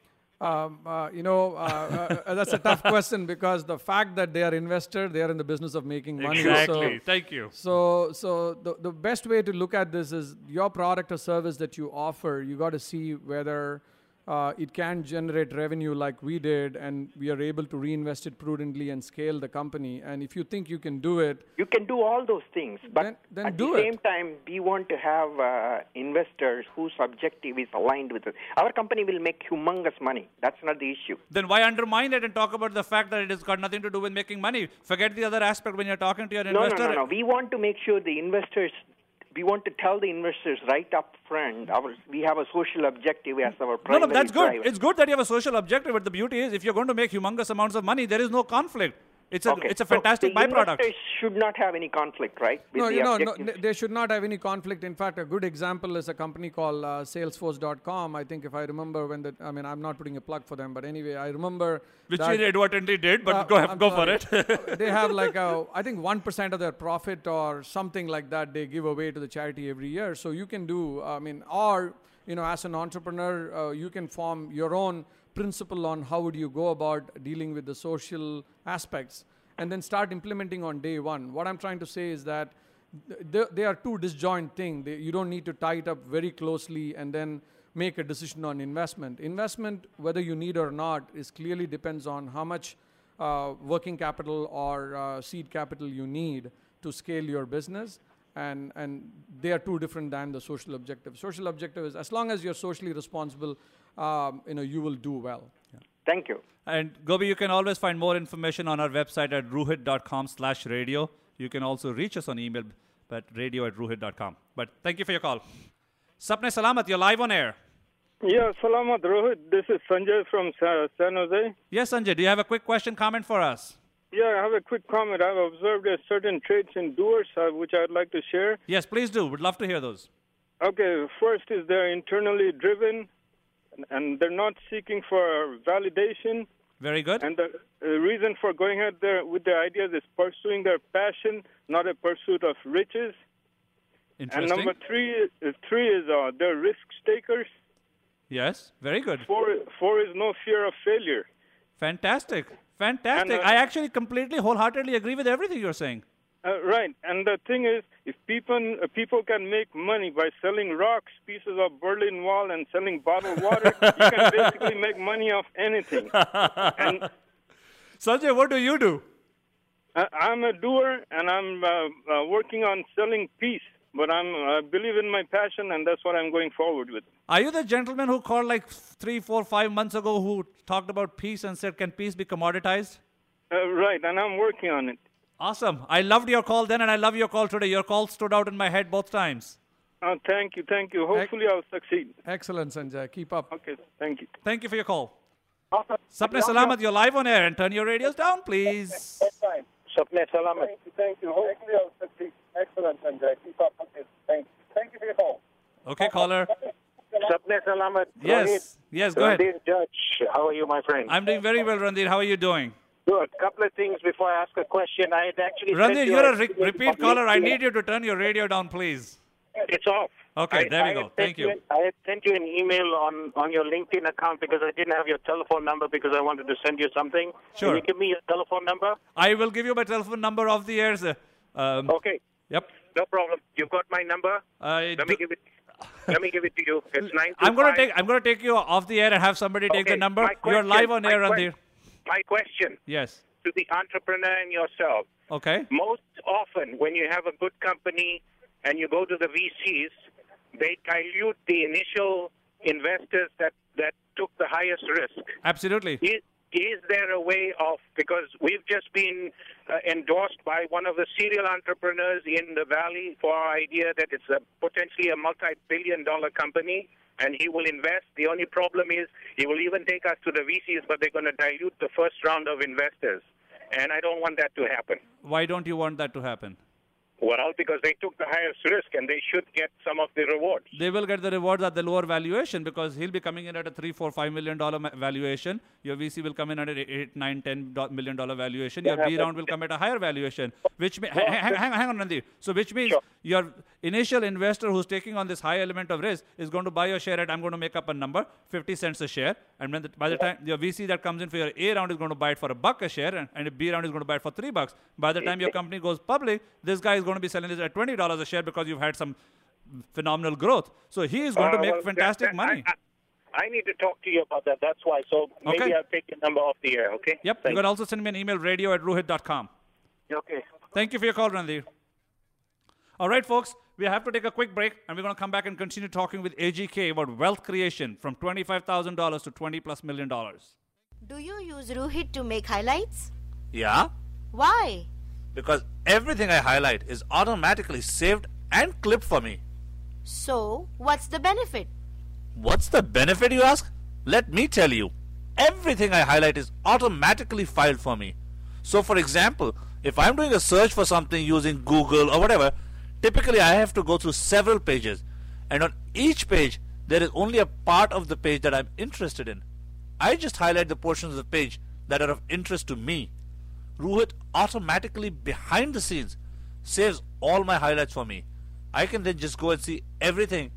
Um, uh, you know, uh, uh, that's a tough question because the fact that they are invested, they are in the business of making money. Exactly. So, Thank you. So, so the, the best way to look at this is your product or service that you offer, you got to see whether uh, it can generate revenue like we did, and we are able to reinvest it prudently and scale the company. And if you think you can do it, you can do all those things. But then, then at do the it. same time, we want to have uh, investors whose objective is aligned with us. Our company will make humongous money. That's not the issue. Then why undermine it and talk about the fact that it has got nothing to do with making money? Forget the other aspect when you're talking to your no, investor. No, no, no. We want to make sure the investors. We want to tell the investors right up front, our, we have a social objective as our primary No, no, that's good. driver. It's good that you have a social objective, but the beauty is if you're going to make humongous amounts of money, there is no conflict. It's a, okay. it's a fantastic so the byproduct. Investors should not have any conflict, right? With no, the you know, no, they should not have any conflict. In fact, a good example is a company called uh, Salesforce dot com. I think if I remember when the, I mean, I'm not putting a plug for them, but anyway, I remember. Which that, we inadvertently did, but uh, go, have, go for sorry. it. They have like, a, I think one percent of their profit or something like that they give away to the charity every year. So you can do, I mean, or you know, as an entrepreneur, uh, you can form your own principle on how would you go about dealing with the social aspects and then start implementing on day one. What I'm trying to say is that th- they are two disjoint things. They, you don't need to tie it up very closely and then make a decision on investment. Investment, whether you need or not, is clearly depends on how much uh, working capital or uh, seed capital you need to scale your business. And, and they are two different than the social objective. Social objective is as long as you're socially responsible, um, you know, you will do well. Yeah. Thank you. And Gobi, you can always find more information on our website at ruhit.com slash radio. You can also reach us on email at radio at ruhit dot com. But thank you for your call. Sapne Salamat, you're live on air. Yeah, Salamat Rohit. This is Sanjay from Sa- San Jose. Yes, Sanjay. Do you have a quick question, comment for us? Yeah, I have a quick comment. I've observed a certain traits in doers, uh, which I'd like to share. Yes, please do. We'd love to hear those. Okay, first is they're internally driven, and they're not seeking for validation. Very good. And the uh, reason for going ahead there with their ideas is pursuing their passion, not a pursuit of riches. Interesting. And number three, is, three is uh, they're risk takers. Yes, very good. Four, four is no fear of failure. Fantastic. Fantastic. And, uh, I actually completely, wholeheartedly agree with everything you're saying. Uh, right. And the thing is, if people uh, people can make money by selling rocks, pieces of Berlin Wall, and selling bottled water, you can basically make money off anything. And Sanjay, what do you do? I, I'm a doer, and I'm uh, uh, working on selling peace. But I'm, I believe in my passion, and that's what I'm going forward with. Are you the gentleman who called like three, four, five months ago who talked about peace and said, can peace be commoditized? Uh, right, and I'm working on it. Awesome. I loved your call then, and I love your call today. Your call stood out in my head both times. Uh, thank you, thank you. Hopefully I'll succeed. Excellent, Sanjay. Keep up. Okay, thank you. Thank you for your call. Sapne Salamat, you're live on air, and turn your radios down, please. Sapne Salamat. Thank you, thank you. Hopefully I'll succeed. Excellent, Sanjay. Keep up. Okay, thank you. Thank you for your call. Okay, caller. Sapne Salamat. Yes, Rohit. yes, go ahead. Randir Judge, how are you, my friend? I'm doing very well, Randir. How are you doing? Good. Couple of things before I ask a question. I had actually Randir, sent you're you a re- repeat caller. I need you to turn your radio down, please. It's off. Okay, I, there we I go. had Thank sent you. An, I had sent you an email on, on your LinkedIn account because I didn't have your telephone number because I wanted to send you something. Sure. Can you give me your telephone number? I will give you my telephone number off the air, sir. Um, okay. Yep. No problem. You've got my number. I Let me give it. Let me give it to you. It's nine. I'm going to take. I'm going to take you off the air and have somebody take Okay, the number. my You're question- live on air, my que- Randir. My question Yes. to the entrepreneur and yourself. Okay. Most often, when you have a good company and you go to the V Cs, they dilute the initial investors that, that took the highest risk. Absolutely. Is, is there a way of, because we've just been uh, endorsed by one of the serial entrepreneurs in the Valley for our idea that it's a potentially a multi-billion dollar company, and he will invest. The only problem is he will even take us to the V Cs, but they're going to dilute the first round of investors. And I don't want that to happen. Why don't you want that to happen? Well, because they took the highest risk and they should get some of the rewards. They will get the rewards at the lower valuation because he'll be coming in at a three, four, five million dollar ma- valuation. Your V C will come in at an eight, nine, ten do- million dollar valuation. Your B round will come at a higher valuation. Which may, hang, hang, hang, hang on, Randir. So which means your initial investor who's taking on this high element of risk is going to buy your share at, I'm going to make up a number, fifty cents a share. And when the, by the time your V C that comes in for your A round is going to buy it for a buck a share, and, and a B round is going to buy it for three bucks. By the time your company goes public, this guy is going to be selling this at twenty dollars a share because you've had some phenomenal growth. So he is going Uh, to make well, fantastic that- that- money. I, I, I need to talk to you about that. That's why. So maybe Okay. I'll take your number off the air, okay? Yep. Thank You can also send me an email, radio at ruhit dot com. Okay. Thank you for your call, Randir. All right, folks, we have to take a quick break, and we're going to come back and continue talking with A G K about wealth creation from twenty-five thousand dollars to twenty plus million dollars. Do you use Ruhit to make highlights? Yeah, Why? because everything I highlight is automatically saved and clipped for me. So, what's the benefit? What's the benefit, you ask? Let me tell you. Everything I highlight is automatically filed for me. So, for example, if I'm doing a search for something using Google or whatever, typically I have to go through several pages. And on each page, there is only a part of the page that I'm interested in. I just highlight the portions of the page that are of interest to me. Ruhit automatically behind the scenes saves all my highlights for me. I can then just go and see everything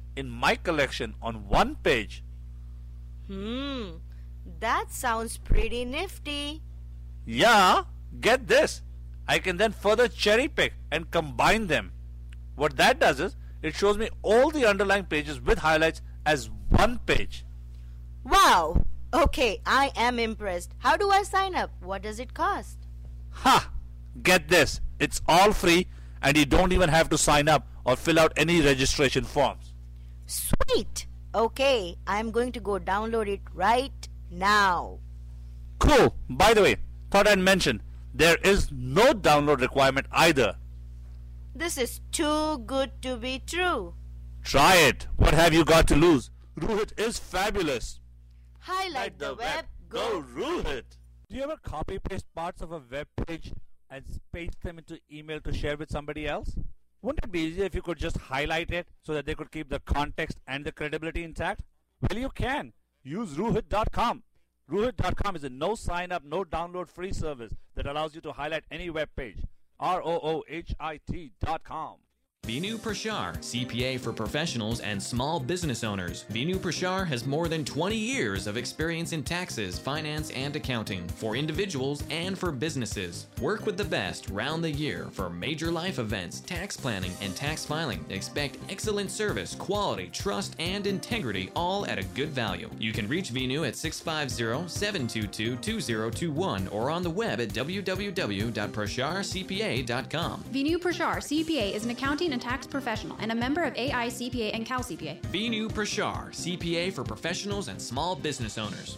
in my collection on one page. Hmm, that sounds pretty nifty. Yeah, get this. I can then further cherry pick and combine them. What that does is, it shows me all the underlying pages with highlights as one page. Wow! Okay, I am impressed. How do I sign up? What does it cost? Ha! Get this. It's all free and you don't even have to sign up or fill out any registration forms. Sweet! Okay, I'm going to go download it right now. Cool. By the way, thought I'd mention, there is no download requirement either. This is too good to be true. Try it. What have you got to lose? Rohit is fabulous. Highlight the web, go Rohit. Do you ever copy paste parts of a web page and paste them into email to share with somebody else? Wouldn't it be easier if you could just highlight it so that they could keep the context and the credibility intact? Well, you can. Use Rohit dot com. Rohit dot com is a no sign up, no download free service that allows you to highlight any web page. R O O H I T dot com. Vinu Prashar, C P A for professionals and small business owners. Vinu Prashar has more than twenty years of experience in taxes, finance, and accounting for individuals and for businesses. Work with the best round the year for major life events, tax planning, and tax filing. Expect excellent service, quality, trust, and integrity, all at a good value. You can reach Vinu at six five zero, seven two two, two zero two one or on the web at w w w dot prashar c p a dot com. Vinu Prashar, C P A, is an accounting and tax professional and a member of A I C P A and Cal C P A. Vinu Prashar, C P A for professionals and small business owners.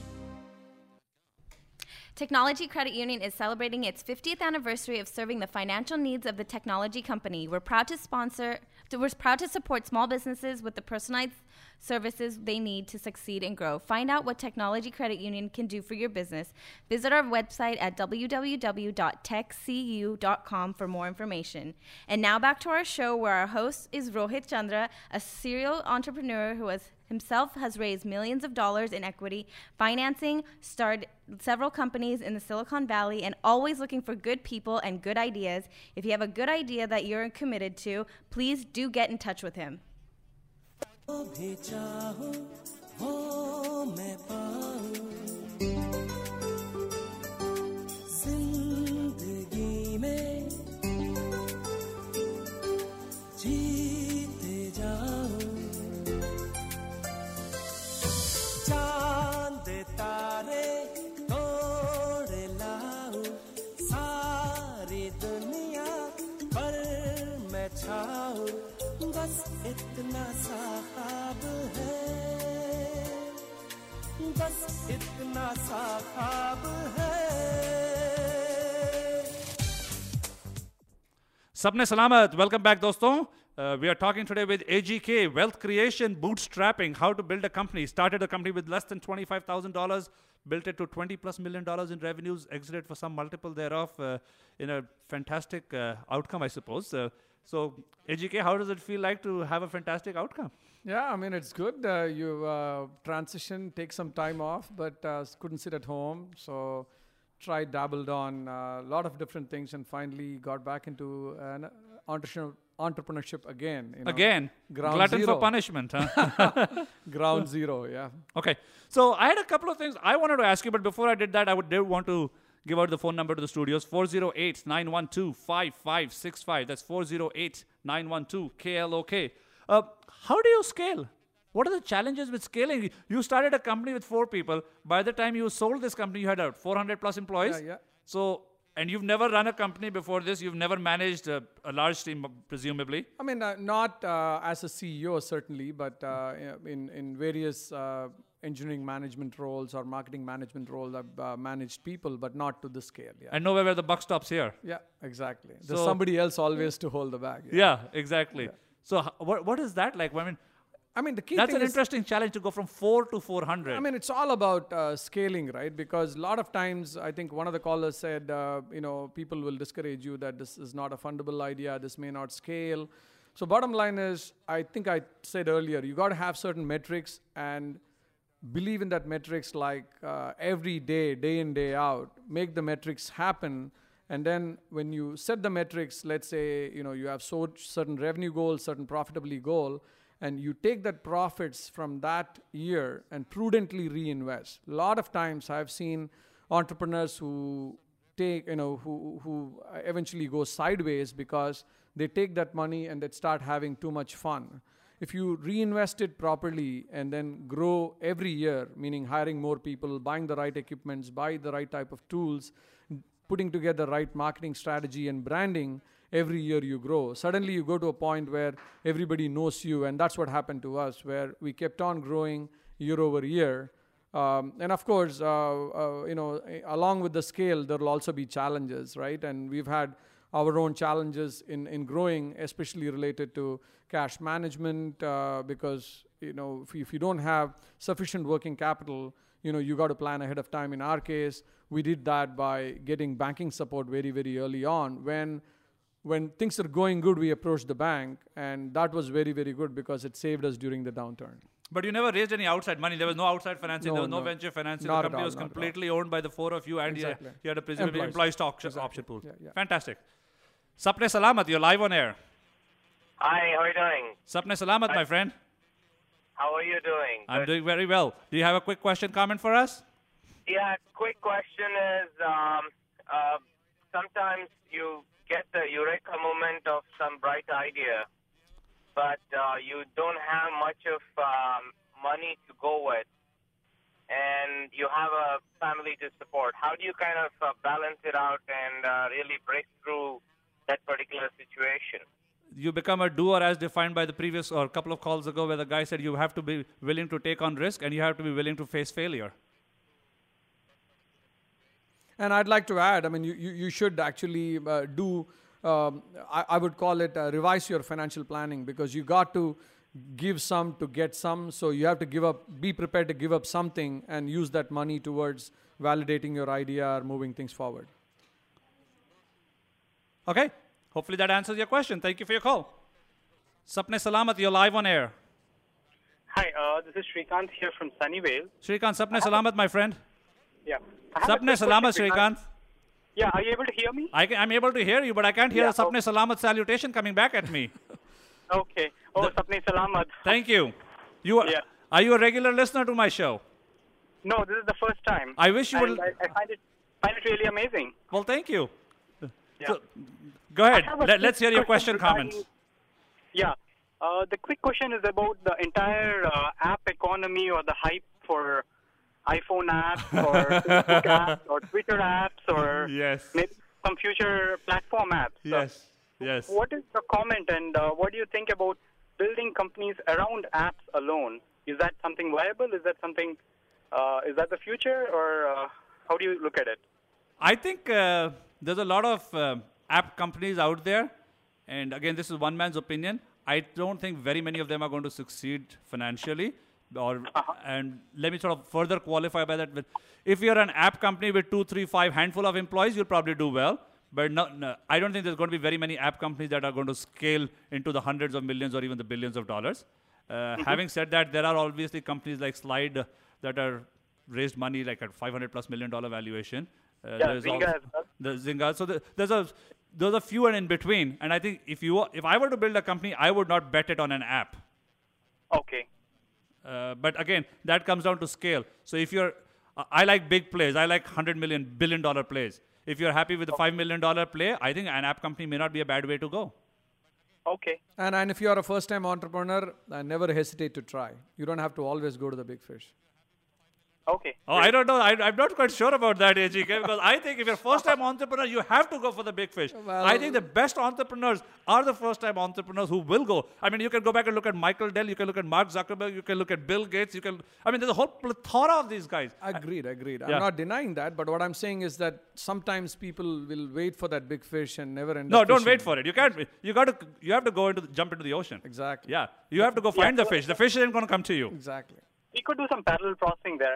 Technology Credit Union is celebrating its fiftieth anniversary of serving the financial needs of the technology company. We're proud to sponsor, we're proud to support small businesses with the personalized services they need to succeed and grow. Find out what Technology Credit Union can do for your business. Visit our website at w w w dot tech c u dot com for more information. And now back to our show, where our host is Rohit Chandra, a serial entrepreneur who has himself has raised millions of dollars in equity, financing, started several companies in the Silicon Valley, and always looking for good people and good ideas. If you have a good idea that you're committed to, please do get in touch with him. बस इतना सा ख्वाब है बस इतना सा ख्वाब है Sapne Salamat, welcome back doston. Uh, we are talking today with A G K, Wealth Creation, Bootstrapping, how to build a company. Started a company with less than twenty-five thousand dollars, built it to twenty plus million dollars in revenues, exited for some multiple thereof uh, in a fantastic uh, outcome, I suppose. Uh, so, A G K, how does it feel like to have a fantastic outcome? Yeah, I mean, it's good. Uh, you uh, transition, take some time off, but uh, couldn't sit at home. So, tried, dabbled on a lot of different things and finally got back into an entrepreneurship. Entrepreneurship again. You know, again, ground glutton zero. for punishment, huh? Ground zero, yeah. Okay, so I had a couple of things I wanted to ask you, but before I did that, I would did want to give out the phone number to the studios, four oh eight, nine one two, five five six five. That's four oh eight, nine one two, K L O K. Uh, how do you scale? What are the challenges with scaling? You started a company with four people. By the time you sold this company, you had uh, four hundred plus employees. Yeah, yeah. So, and you've never run a company before this. You've never managed a, a large team, presumably. I mean, uh, not uh, as a C E O, certainly, but uh, in, in various uh, engineering management roles or marketing management roles, I've uh, managed people, but not to this scale. Yeah. I know where the buck stops here. Yeah, exactly. There's So- somebody else always to hold the bag. Yeah, exactly. So, h- what what is that like? I mean, I mean, the key that's thing an is- interesting challenge to go from four to four hundred. I mean, it's all about uh, scaling, right? Because a lot of times, I think one of the callers said, uh, you know, people will discourage you that this is not a fundable idea, this may not scale. So bottom line is, I think I said earlier, you got to have certain metrics and believe in that metrics like uh, every day, day in, day out, make the metrics happen. And then when you set the metrics, let's say, you know, you have so certain revenue goal, certain profitability goal, and you take that profits from that year and prudently reinvest. A lot of times I've seen entrepreneurs who take, you know, who, who eventually go sideways because they take that money and they start having too much fun. If you reinvest it properly and then grow every year, meaning hiring more people, buying the right equipments, buy the right type of tools, putting together right marketing strategy and branding, every year you grow. Suddenly you go to a point where everybody knows you, and that's what happened to us, where we kept on growing year over year. Um, and of course, uh, uh, you know, along with the scale, there will also be challenges, right? And we've had our own challenges in, in growing, especially related to cash management, uh, because, you know, if, if you don't have sufficient working capital, you know, you got to plan ahead of time. In our case, we did that by getting banking support very, very early on. When when things are going good, we approached the bank, and that was very, very good because it saved us during the downturn. But you never raised any outside money. There was no outside financing. No, there was no, no. venture financing. Not the at company all, was not at completely owned by the four of you, and Exactly. you, had, you had a presumably Employees. employee stock Exactly. option pool. Yeah, yeah. Fantastic. Sapne Salamat, you're live on air. Hi, how are you doing? Sapne Salamat, Hi. my friend. How are you doing? I'm Good. doing very well. Do you have a quick question, comment for us? Yeah, quick question is, um, uh, sometimes you get the eureka moment of some bright idea, but uh, you don't have much of um, money to go with, and you have a family to support. How do you kind of uh, balance it out and uh, really break through that particular situation? You become a doer as defined by the previous or a couple of calls ago where the guy said you have to be willing to take on risk and you have to be willing to face failure. And I'd like to add, I mean, you, you, you should actually uh, do, um, I, I would call it uh, revise your financial planning, because you got to give some to get some. So you have to give up, be prepared to give up something and use that money towards validating your idea or moving things forward. Okay. Hopefully that answers your question. Thank you for your call. Sapne Salamat, you're live on air. Hi, uh, this is Shrikant here from Sunnyvale. Shrikant, Sapne Salamat, my friend. Yeah. I have a Sapne quick Salamat, question regarding- Shrikant. Yeah, are you able to hear me? I can, I'm able to hear you, but I can't hear Yeah, a Sapne Salamat salutation coming back at me. Okay. Oh, Sapne Salamat. Thank you. You are, Yeah. are you a regular listener to my show? No, this is the first time. I wish you and would- I, I find it find it really amazing. Well, thank you. Yeah. So, go ahead. I have a Let, let's quick hear your question, regarding- comments. Yeah. Uh, the quick question is about the entire uh, app economy or the hype for iPhone apps or Facebook apps or Twitter apps or yes. maybe some future platform apps. Yes. Yes. What is the comment and uh, what do you think about building companies around apps alone? Is that something viable? Is that something, uh, is that the future, or uh, how do you look at it? I think uh, there's a lot of uh, app companies out there, and again, this is one man's opinion. I don't think very many of them are going to succeed financially. Or Uh-huh. and let me sort of further qualify by that. With, if you're an app company with two, three, five handful of employees, you'll probably do well. But no, no, I don't think there's going to be very many app companies that are going to scale into the hundreds of millions or even the billions of dollars. Uh, Mm-hmm. Having said that, there are obviously companies like Slide uh, that are raised money like at five hundred plus million dollar valuation. Uh, Yeah, there's Zynga also- as well. The Zynga. So the, there's a there's a few and in between. And I think if you if I were to build a company, I would not bet it on an app. Okay. Uh, but again, that comes down to scale. So if you're, uh, I like big plays. I like one hundred million, billion dollar plays. If you're happy with a five million dollar play, I think an app company may not be a bad way to go. Okay. And, and if you are a first-time entrepreneur, uh, never hesitate to try. You don't have to always go to the big fish. Okay. Oh, I don't know. I, I'm not quite sure about that, A G K, because I think if you're a first-time entrepreneur, you have to go for the big fish. Well- I think the best entrepreneurs are the first-time entrepreneurs who will go. I mean, you can go back and look at Michael Dell, you can look at Mark Zuckerberg, you can look at Bill Gates, you can. I mean, there's a whole plethora of these guys. Agreed, agreed. Yeah. I'm not denying that, but what I'm saying is that sometimes people will wait for that big fish and never end No, up don't fishing. wait for it. You can't. You got to. You have to go into the, jump into the ocean. Exactly. Yeah, you have to go find Yeah. the fish. The fish isn't going to come to you. Exactly. We could do some parallel processing there.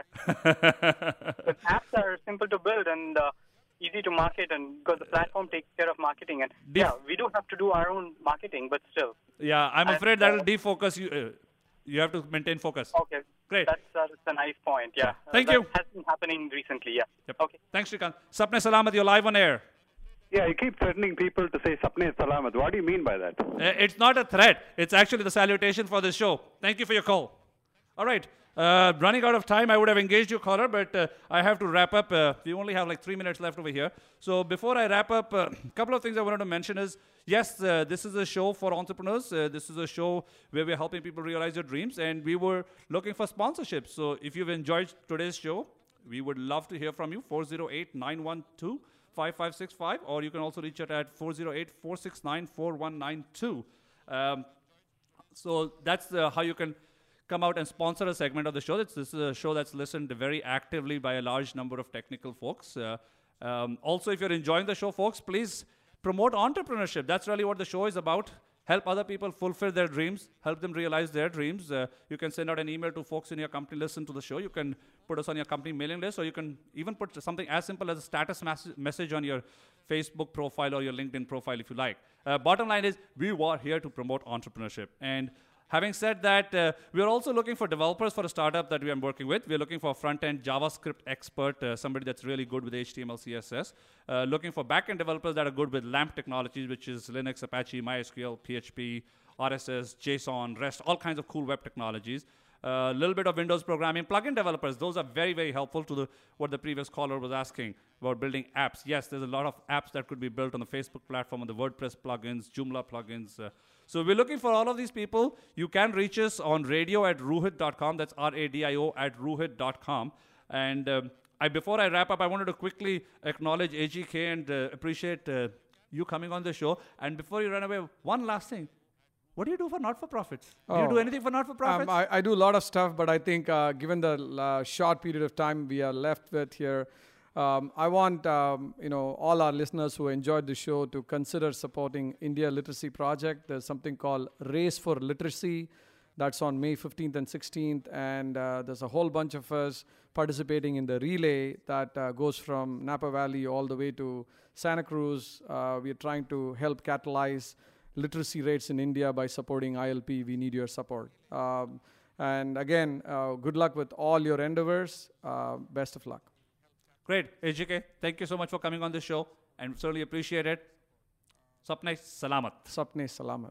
But apps are simple to build and uh, easy to market, and because the platform takes care of marketing. And Def- yeah, we do have to do our own marketing, but still. Yeah, I'm And, afraid uh, that'll defocus you. Uh, you have to maintain focus. Okay. Great. That's, uh, that's a nice point. Yeah. Thank Uh, you. That has been happening recently. Yeah. Yep. Okay. Thanks, Shrikant. Sapne Salamat, you're live on air. Yeah, you keep threatening people to say Sapne Salamat. What do you mean by that? Uh, it's not a threat. It's actually the salutation for this show. Thank you for your call. All right. Uh, running out of time, I would have engaged you, caller, but uh, I have to wrap up. Uh, we only have like three minutes left over here. So before I wrap up, a uh, couple of things I wanted to mention is, yes, uh, this is a show for entrepreneurs. Uh, this is a show where we're helping people realize their dreams, and we were looking for sponsorships. So if you've enjoyed today's show, we would love to hear from you, four oh eight, nine one two, five five six five, or you can also reach out at four oh eight, four six nine, four one nine two. Um, so that's uh, how you can come out and sponsor a segment of the show. It's, this is a show that's listened very actively by a large number of technical folks. Uh, um, also, if you're enjoying the show, folks, please promote entrepreneurship. That's really what the show is about. Help other people fulfill their dreams, help them realize their dreams. Uh, you can send out an email to folks in your company, listen to the show. You can put us on your company mailing list, or you can even put something as simple as a status mas- message on your Facebook profile or your LinkedIn profile if you like. Uh, bottom line is, we are here to promote entrepreneurship. And having said that, uh, we are also looking for developers for a startup that we are working with. We are looking for a front-end JavaScript expert, uh, somebody that's really good with H T M L, C S S. Uh, looking for back-end developers that are good with LAMP technologies, which is Linux, Apache, MySQL, P H P, R S S, JSON, REST, all kinds of cool web technologies. A uh, little bit of Windows programming. Plugin developers, those are very, very helpful to the, what the previous caller was asking about building apps. Yes, there's a lot of apps that could be built on the Facebook platform, on the WordPress plugins, Joomla plugins. Uh, so we're looking for all of these people. You can reach us on radio at ruhit dot com. That's R A D I O at ruhit dot com. And um, I, before I wrap up, I wanted to quickly acknowledge A G K and uh, appreciate uh, you coming on the show. And before you run away, one last thing. What do you do for not-for-profits? Do you do anything for not-for-profits? Um, I, I do a lot of stuff, but I think uh, given the uh, short period of time we are left with here, um, I want um, you know all our listeners who enjoyed the show to consider supporting India Literacy Project. There's something called Race for Literacy. That's on May fifteenth and sixteenth, and uh, there's a whole bunch of us participating in the relay that uh, goes from Napa Valley all the way to Santa Cruz. Uh, we are trying to help catalyze literacy rates in India by supporting I L P. We need your support. Um, and again, uh, good luck with all your endeavors. Uh, best of luck. Great. A G K, thank you so much for coming on the show, and certainly appreciate it. Sapne Salamat. Sapne Salamat.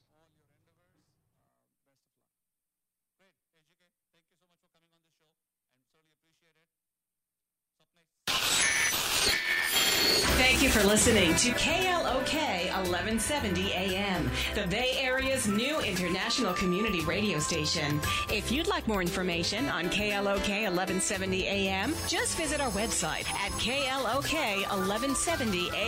Thank you for listening to K L O K eleven seventy A M, the Bay Area's new international community radio station. If you'd like more information on K L O K eleven seventy A M, just visit our website at K L O K eleven seventy A M.